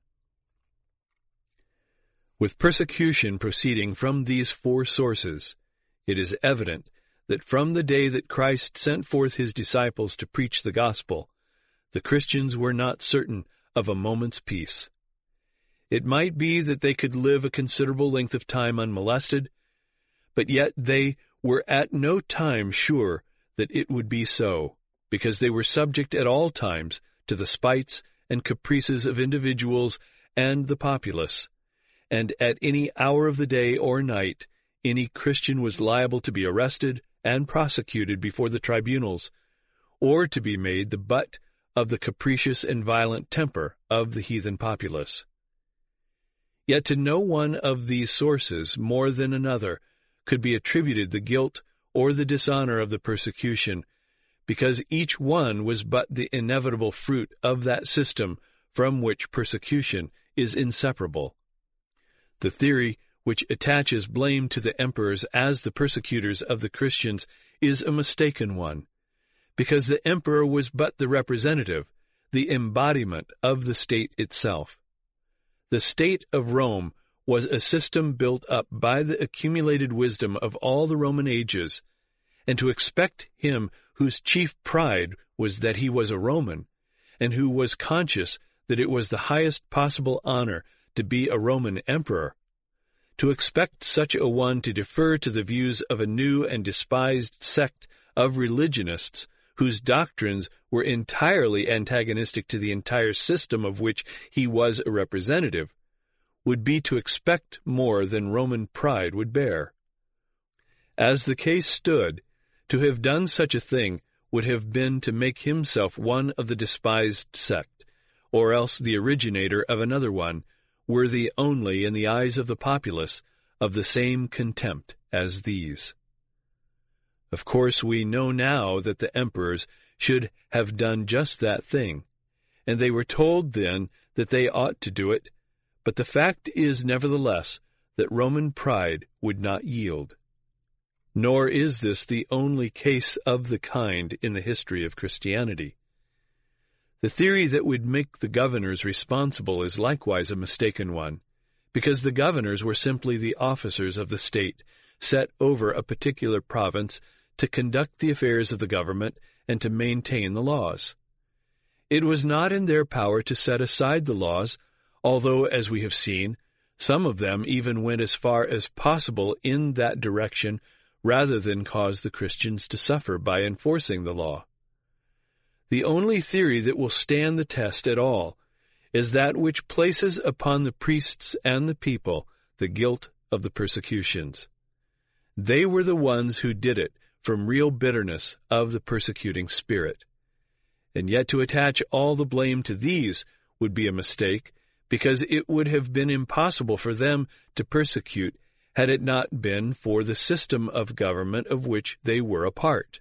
With persecution proceeding from these four sources, it is evident that from the day that Christ sent forth his disciples to preach the gospel, the Christians were not certain of a moment's peace. It might be that they could live a considerable length of time unmolested, but yet they were at no time sure that it would be so, because they were subject at all times to the spites and caprices of individuals and the populace, and at any hour of the day or night any Christian was liable to be arrested and prosecuted before the tribunals, or to be made the butt of the capricious and violent temper of the heathen populace. Yet to no one of these sources more than another could be attributed the guilt or the dishonor of the persecution, because each one was but the inevitable fruit of that system from which persecution is inseparable. The theory which attaches blame to the emperors as the persecutors of the Christians is a mistaken one, because the emperor was but the representative, the embodiment of the state itself. The state of Rome was a system built up by the accumulated wisdom of all the Roman ages, and to expect him whose chief pride was that he was a Roman, and who was conscious that it was the highest possible honor to be a Roman emperor, to expect such a one to defer to the views of a new and despised sect of religionists whose doctrines were entirely antagonistic to the entire system of which he was a representative, would be to expect more than Roman pride would bear. As the case stood, to have done such a thing would have been to make himself one of the despised sect, or else the originator of another one, worthy only in the eyes of the populace of the same contempt as these. Of course, we know now that the emperors should have done just that thing, and they were told then that they ought to do it, but the fact is nevertheless that Roman pride would not yield. Nor is this the only case of the kind in the history of Christianity. The theory that would make the governors responsible is likewise a mistaken one, because the governors were simply the officers of the state, set over a particular province to conduct the affairs of the government and to maintain the laws. It was not in their power to set aside the laws, although, as we have seen, some of them even went as far as possible in that direction rather than cause the Christians to suffer by enforcing the law. The only theory that will stand the test at all is that which places upon the priests and the people the guilt of the persecutions. They were the ones who did it from real bitterness of the persecuting spirit. And yet to attach all the blame to these would be a mistake, because it would have been impossible for them to persecute had it not been for the system of government of which they were a part.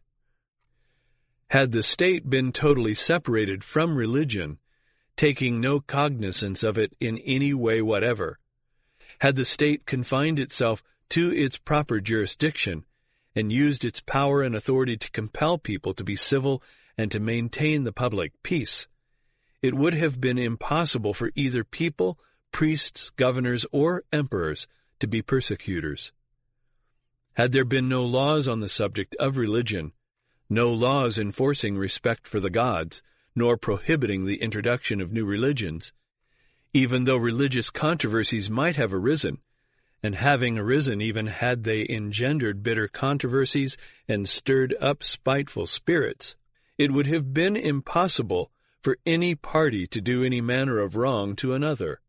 Had the state been totally separated from religion, taking no cognizance of it in any way whatever, had the state confined itself to its proper jurisdiction and used its power and authority to compel people to be civil and to maintain the public peace, it would have been impossible for either people, priests, governors, or emperors to be persecutors. Had there been no laws on the subject of religion, no laws enforcing respect for the gods, nor prohibiting the introduction of new religions, even though religious controversies might have arisen, and having arisen even had they engendered bitter controversies and stirred up spiteful spirits, it would have been impossible for any party to do any manner of wrong to another.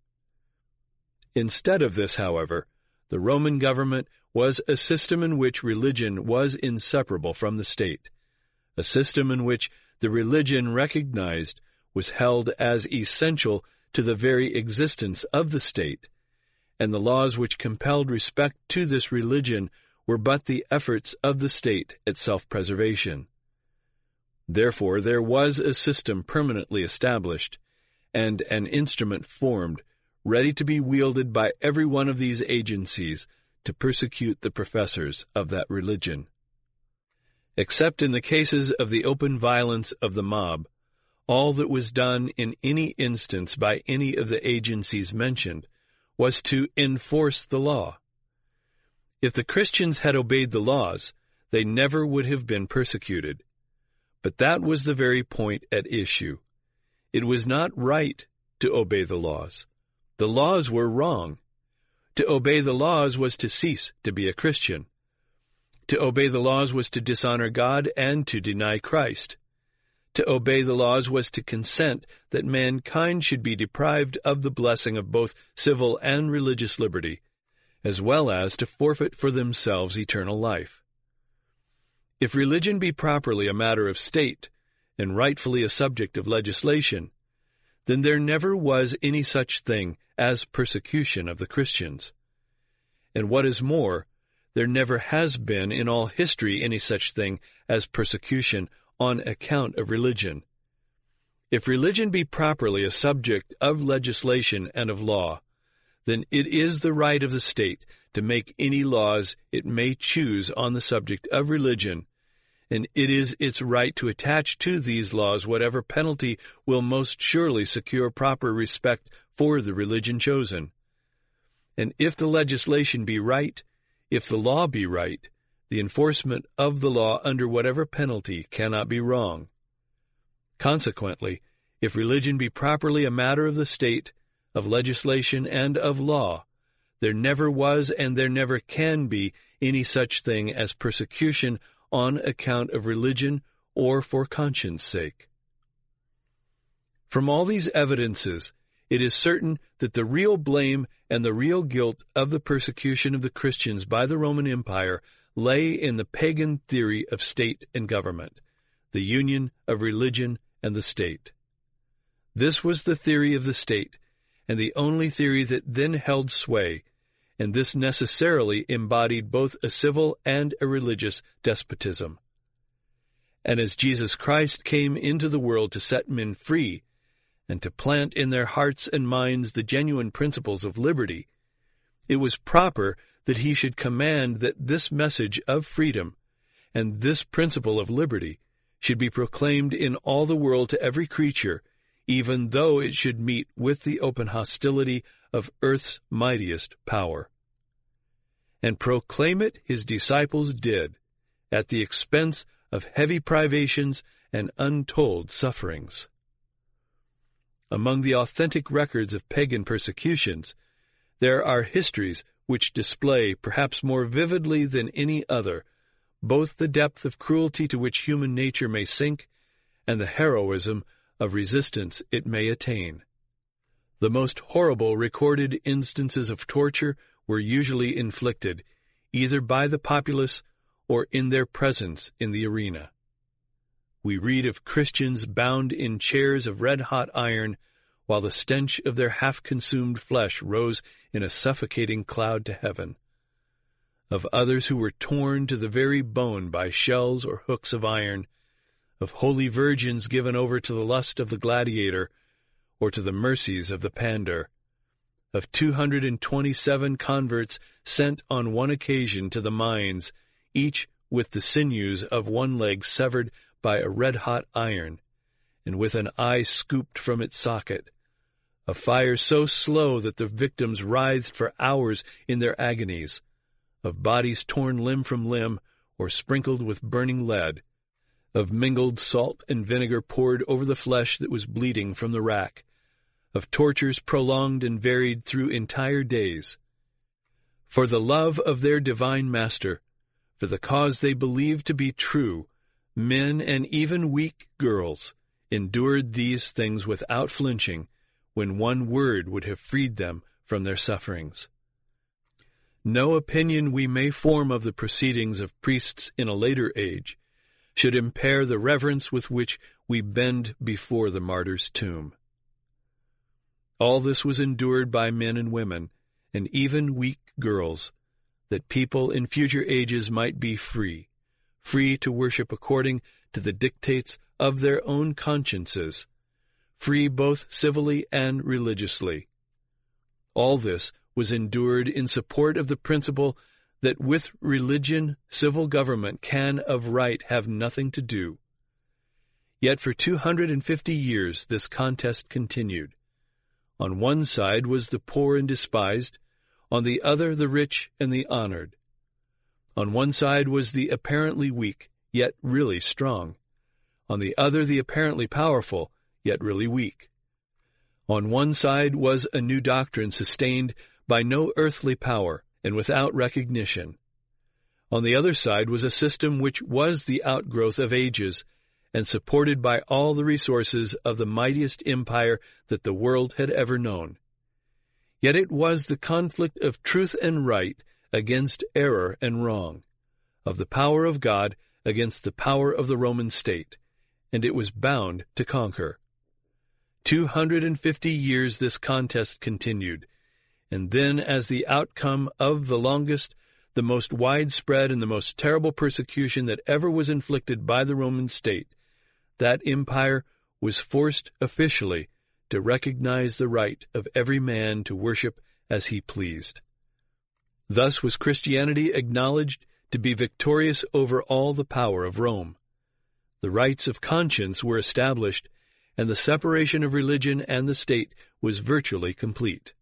Instead of this, however, the Roman government was a system in which religion was inseparable from the state, a system in which the religion recognized was held as essential to the very existence of the state, and the laws which compelled respect to this religion were but the efforts of the state at self-preservation. Therefore, there was a system permanently established, and an instrument formed, ready to be wielded by every one of these agencies to persecute the professors of that religion. Except in the cases of the open violence of the mob, all that was done in any instance by any of the agencies mentioned was to enforce the law. If the Christians had obeyed the laws, they never would have been persecuted. But that was the very point at issue. It was not right to obey the laws. The laws were wrong. To obey the laws was to cease to be a Christian. To obey the laws was to dishonor God and to deny Christ. To obey the laws was to consent that mankind should be deprived of the blessing of both civil and religious liberty, as well as to forfeit for themselves eternal life. If religion be properly a matter of state, and rightfully a subject of legislation, then there never was any such thing as persecution of the Christians. And what is more, there never has been in all history any such thing as persecution on account of religion. If religion be properly a subject of legislation and of law, then it is the right of the state to make any laws it may choose on the subject of religion, and it is its right to attach to these laws whatever penalty will most surely secure proper respect for the religion chosen. And if the legislation be right, if the law be right, the enforcement of the law under whatever penalty cannot be wrong. Consequently, if religion be properly a matter of the state, of legislation, and of law, there never was and there never can be any such thing as persecution on account of religion or for conscience' sake. From all these evidences, it is certain that the real blame and the real guilt of the persecution of the Christians by the Roman Empire lay in the pagan theory of state and government, the union of religion and the state. This was the theory of the state, and the only theory that then held sway, and this necessarily embodied both a civil and a religious despotism. And as Jesus Christ came into the world to set men free, and to plant in their hearts and minds the genuine principles of liberty, it was proper that he should command that this message of freedom and this principle of liberty should be proclaimed in all the world to every creature, even though it should meet with the open hostility of earth's mightiest power. And proclaim it his disciples did, at the expense of heavy privations and untold sufferings. Among the authentic records of pagan persecutions, there are histories which display, perhaps more vividly than any other, both the depth of cruelty to which human nature may sink and the heroism of resistance it may attain. The most horrible recorded instances of torture were usually inflicted either by the populace or in their presence in the arena. We read of Christians bound in chairs of red-hot iron, while the stench of their half-consumed flesh rose in a suffocating cloud to heaven. Of others who were torn to the very bone by shells or hooks of iron, of holy virgins given over to the lust of the gladiator, or to the mercies of the pander, of two hundred and twenty-seven converts sent on one occasion to the mines, each with the sinews of one leg severed by a red-hot iron, and with an eye scooped from its socket, a fire so slow that the victims writhed for hours in their agonies, of bodies torn limb from limb or sprinkled with burning lead, of mingled salt and vinegar poured over the flesh that was bleeding from the rack, of tortures prolonged and varied through entire days. For the love of their divine Master, for the cause they believed to be true, men and even weak girls endured these things without flinching, when one word would have freed them from their sufferings. No opinion we may form of the proceedings of priests in a later age should impair the reverence with which we bend before the martyr's tomb. All this was endured by men and women, and even weak girls, that people in future ages might be free, free to worship according to the dictates of their own consciences, free both civilly and religiously. All this was endured in support of the principle that with religion civil government can of right have nothing to do. Yet for two hundred and fifty years this contest continued. On one side was the poor and despised, on the other the rich and the honored. On one side was the apparently weak, yet really strong. On the other the apparently powerful, yet really weak. On one side was a new doctrine sustained by no earthly power and without recognition. On the other side was a system which was the outgrowth of ages and supported by all the resources of the mightiest empire that the world had ever known. Yet it was the conflict of truth and right against error and wrong, of the power of God against the power of the Roman state, and it was bound to conquer. Two hundred and fifty years this contest continued, and then as the outcome of the longest, the most widespread, and the most terrible persecution that ever was inflicted by the Roman state, that empire was forced officially to recognize the right of every man to worship as he pleased. Thus was Christianity acknowledged to be victorious over all the power of Rome. The rights of conscience were established, and the separation of religion and the state was virtually complete.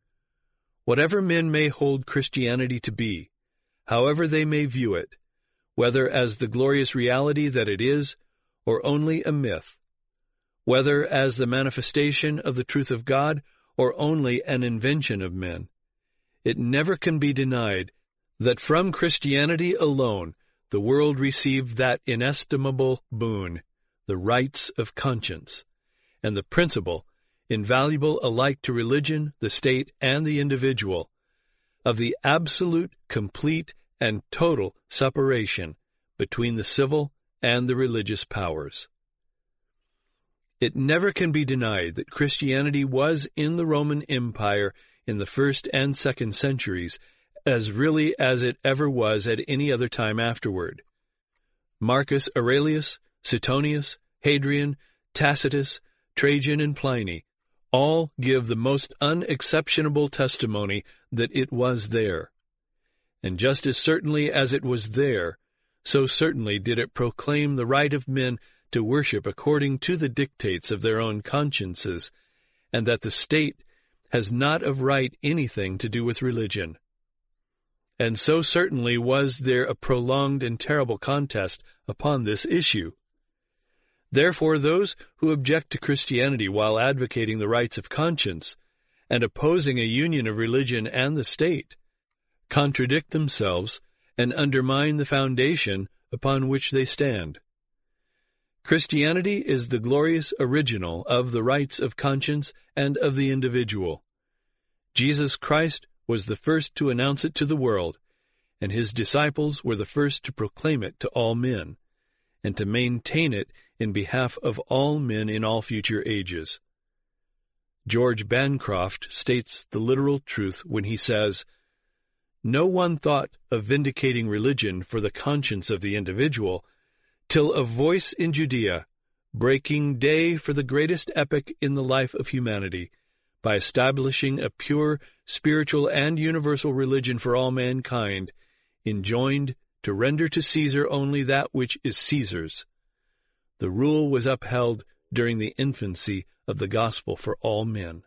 Whatever men may hold Christianity to be, however they may view it, whether as the glorious reality that it is, or only a myth, whether as the manifestation of the truth of God, or only an invention of men, it never can be denied that from Christianity alone the world received that inestimable boon, the rights of conscience, and the principle, invaluable alike to religion, the state, and the individual, of the absolute, complete, and total separation between the civil and the religious powers. It never can be denied that Christianity was in the Roman Empire in the first and second centuries as really as it ever was at any other time afterward. Marcus Aurelius, Suetonius, Hadrian, Tacitus, Trajan, and Pliny all give the most unexceptionable testimony that it was there. And just as certainly as it was there, so certainly did it proclaim the right of men to worship according to the dictates of their own consciences, and that the state has not of right anything to do with religion. And so certainly was there a prolonged and terrible contest upon this issue. Therefore those who object to Christianity while advocating the rights of conscience, and opposing a union of religion and the state, contradict themselves and undermine the foundation upon which they stand. Christianity is the glorious original of the rights of conscience and of the individual. Jesus Christ was the first to announce it to the world, and his disciples were the first to proclaim it to all men, and to maintain it in behalf of all men in all future ages. George Bancroft states the literal truth when he says, "No one thought of vindicating religion for the conscience of the individual, till a voice in Judea, breaking day for the greatest epoch in the life of humanity, by establishing a pure, spiritual, and universal religion for all mankind, enjoined to render to Caesar only that which is Caesar's. The rule was upheld during the infancy of the gospel for all men."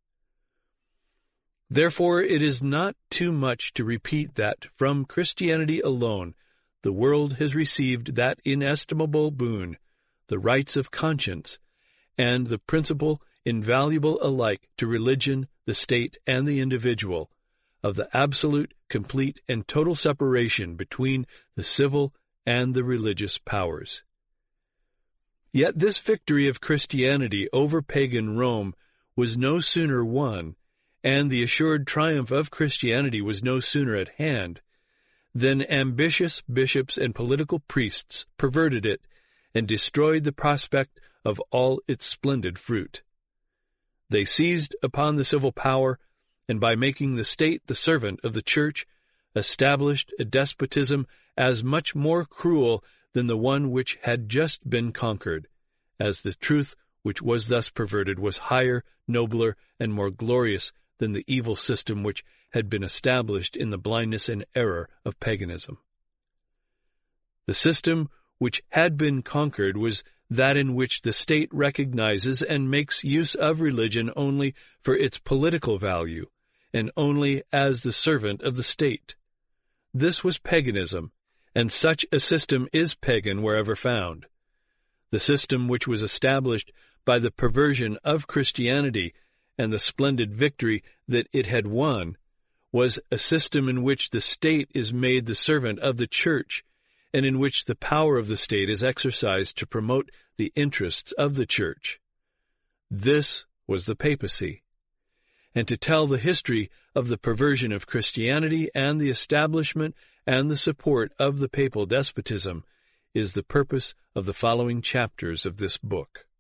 Therefore, it is not too much to repeat that, from Christianity alone, the world has received that inestimable boon, the rights of conscience, and the principle invaluable alike to religion, the state, and the individual, of the absolute, complete, and total separation between the civil and the religious powers. Yet this victory of Christianity over pagan Rome was no sooner won, and the assured triumph of Christianity was no sooner at hand, than ambitious bishops and political priests perverted it and destroyed the prospect of all its splendid fruit. They seized upon the civil power, and by making the state the servant of the church, established a despotism as much more cruel than the one which had just been conquered, as the truth which was thus perverted was higher, nobler, and more glorious than the evil system which had been established in the blindness and error of paganism. The system which had been conquered was that in which the state recognizes and makes use of religion only for its political value, and only as the servant of the state. This was paganism, and such a system is pagan wherever found. The system which was established by the perversion of Christianity and the splendid victory that it had won was a system in which the state is made the servant of the church, and in which the power of the state is exercised to promote the interests of the church. This was the papacy. And to tell the history of the perversion of Christianity and the establishment and the support of the papal despotism is the purpose of the following chapters of this book.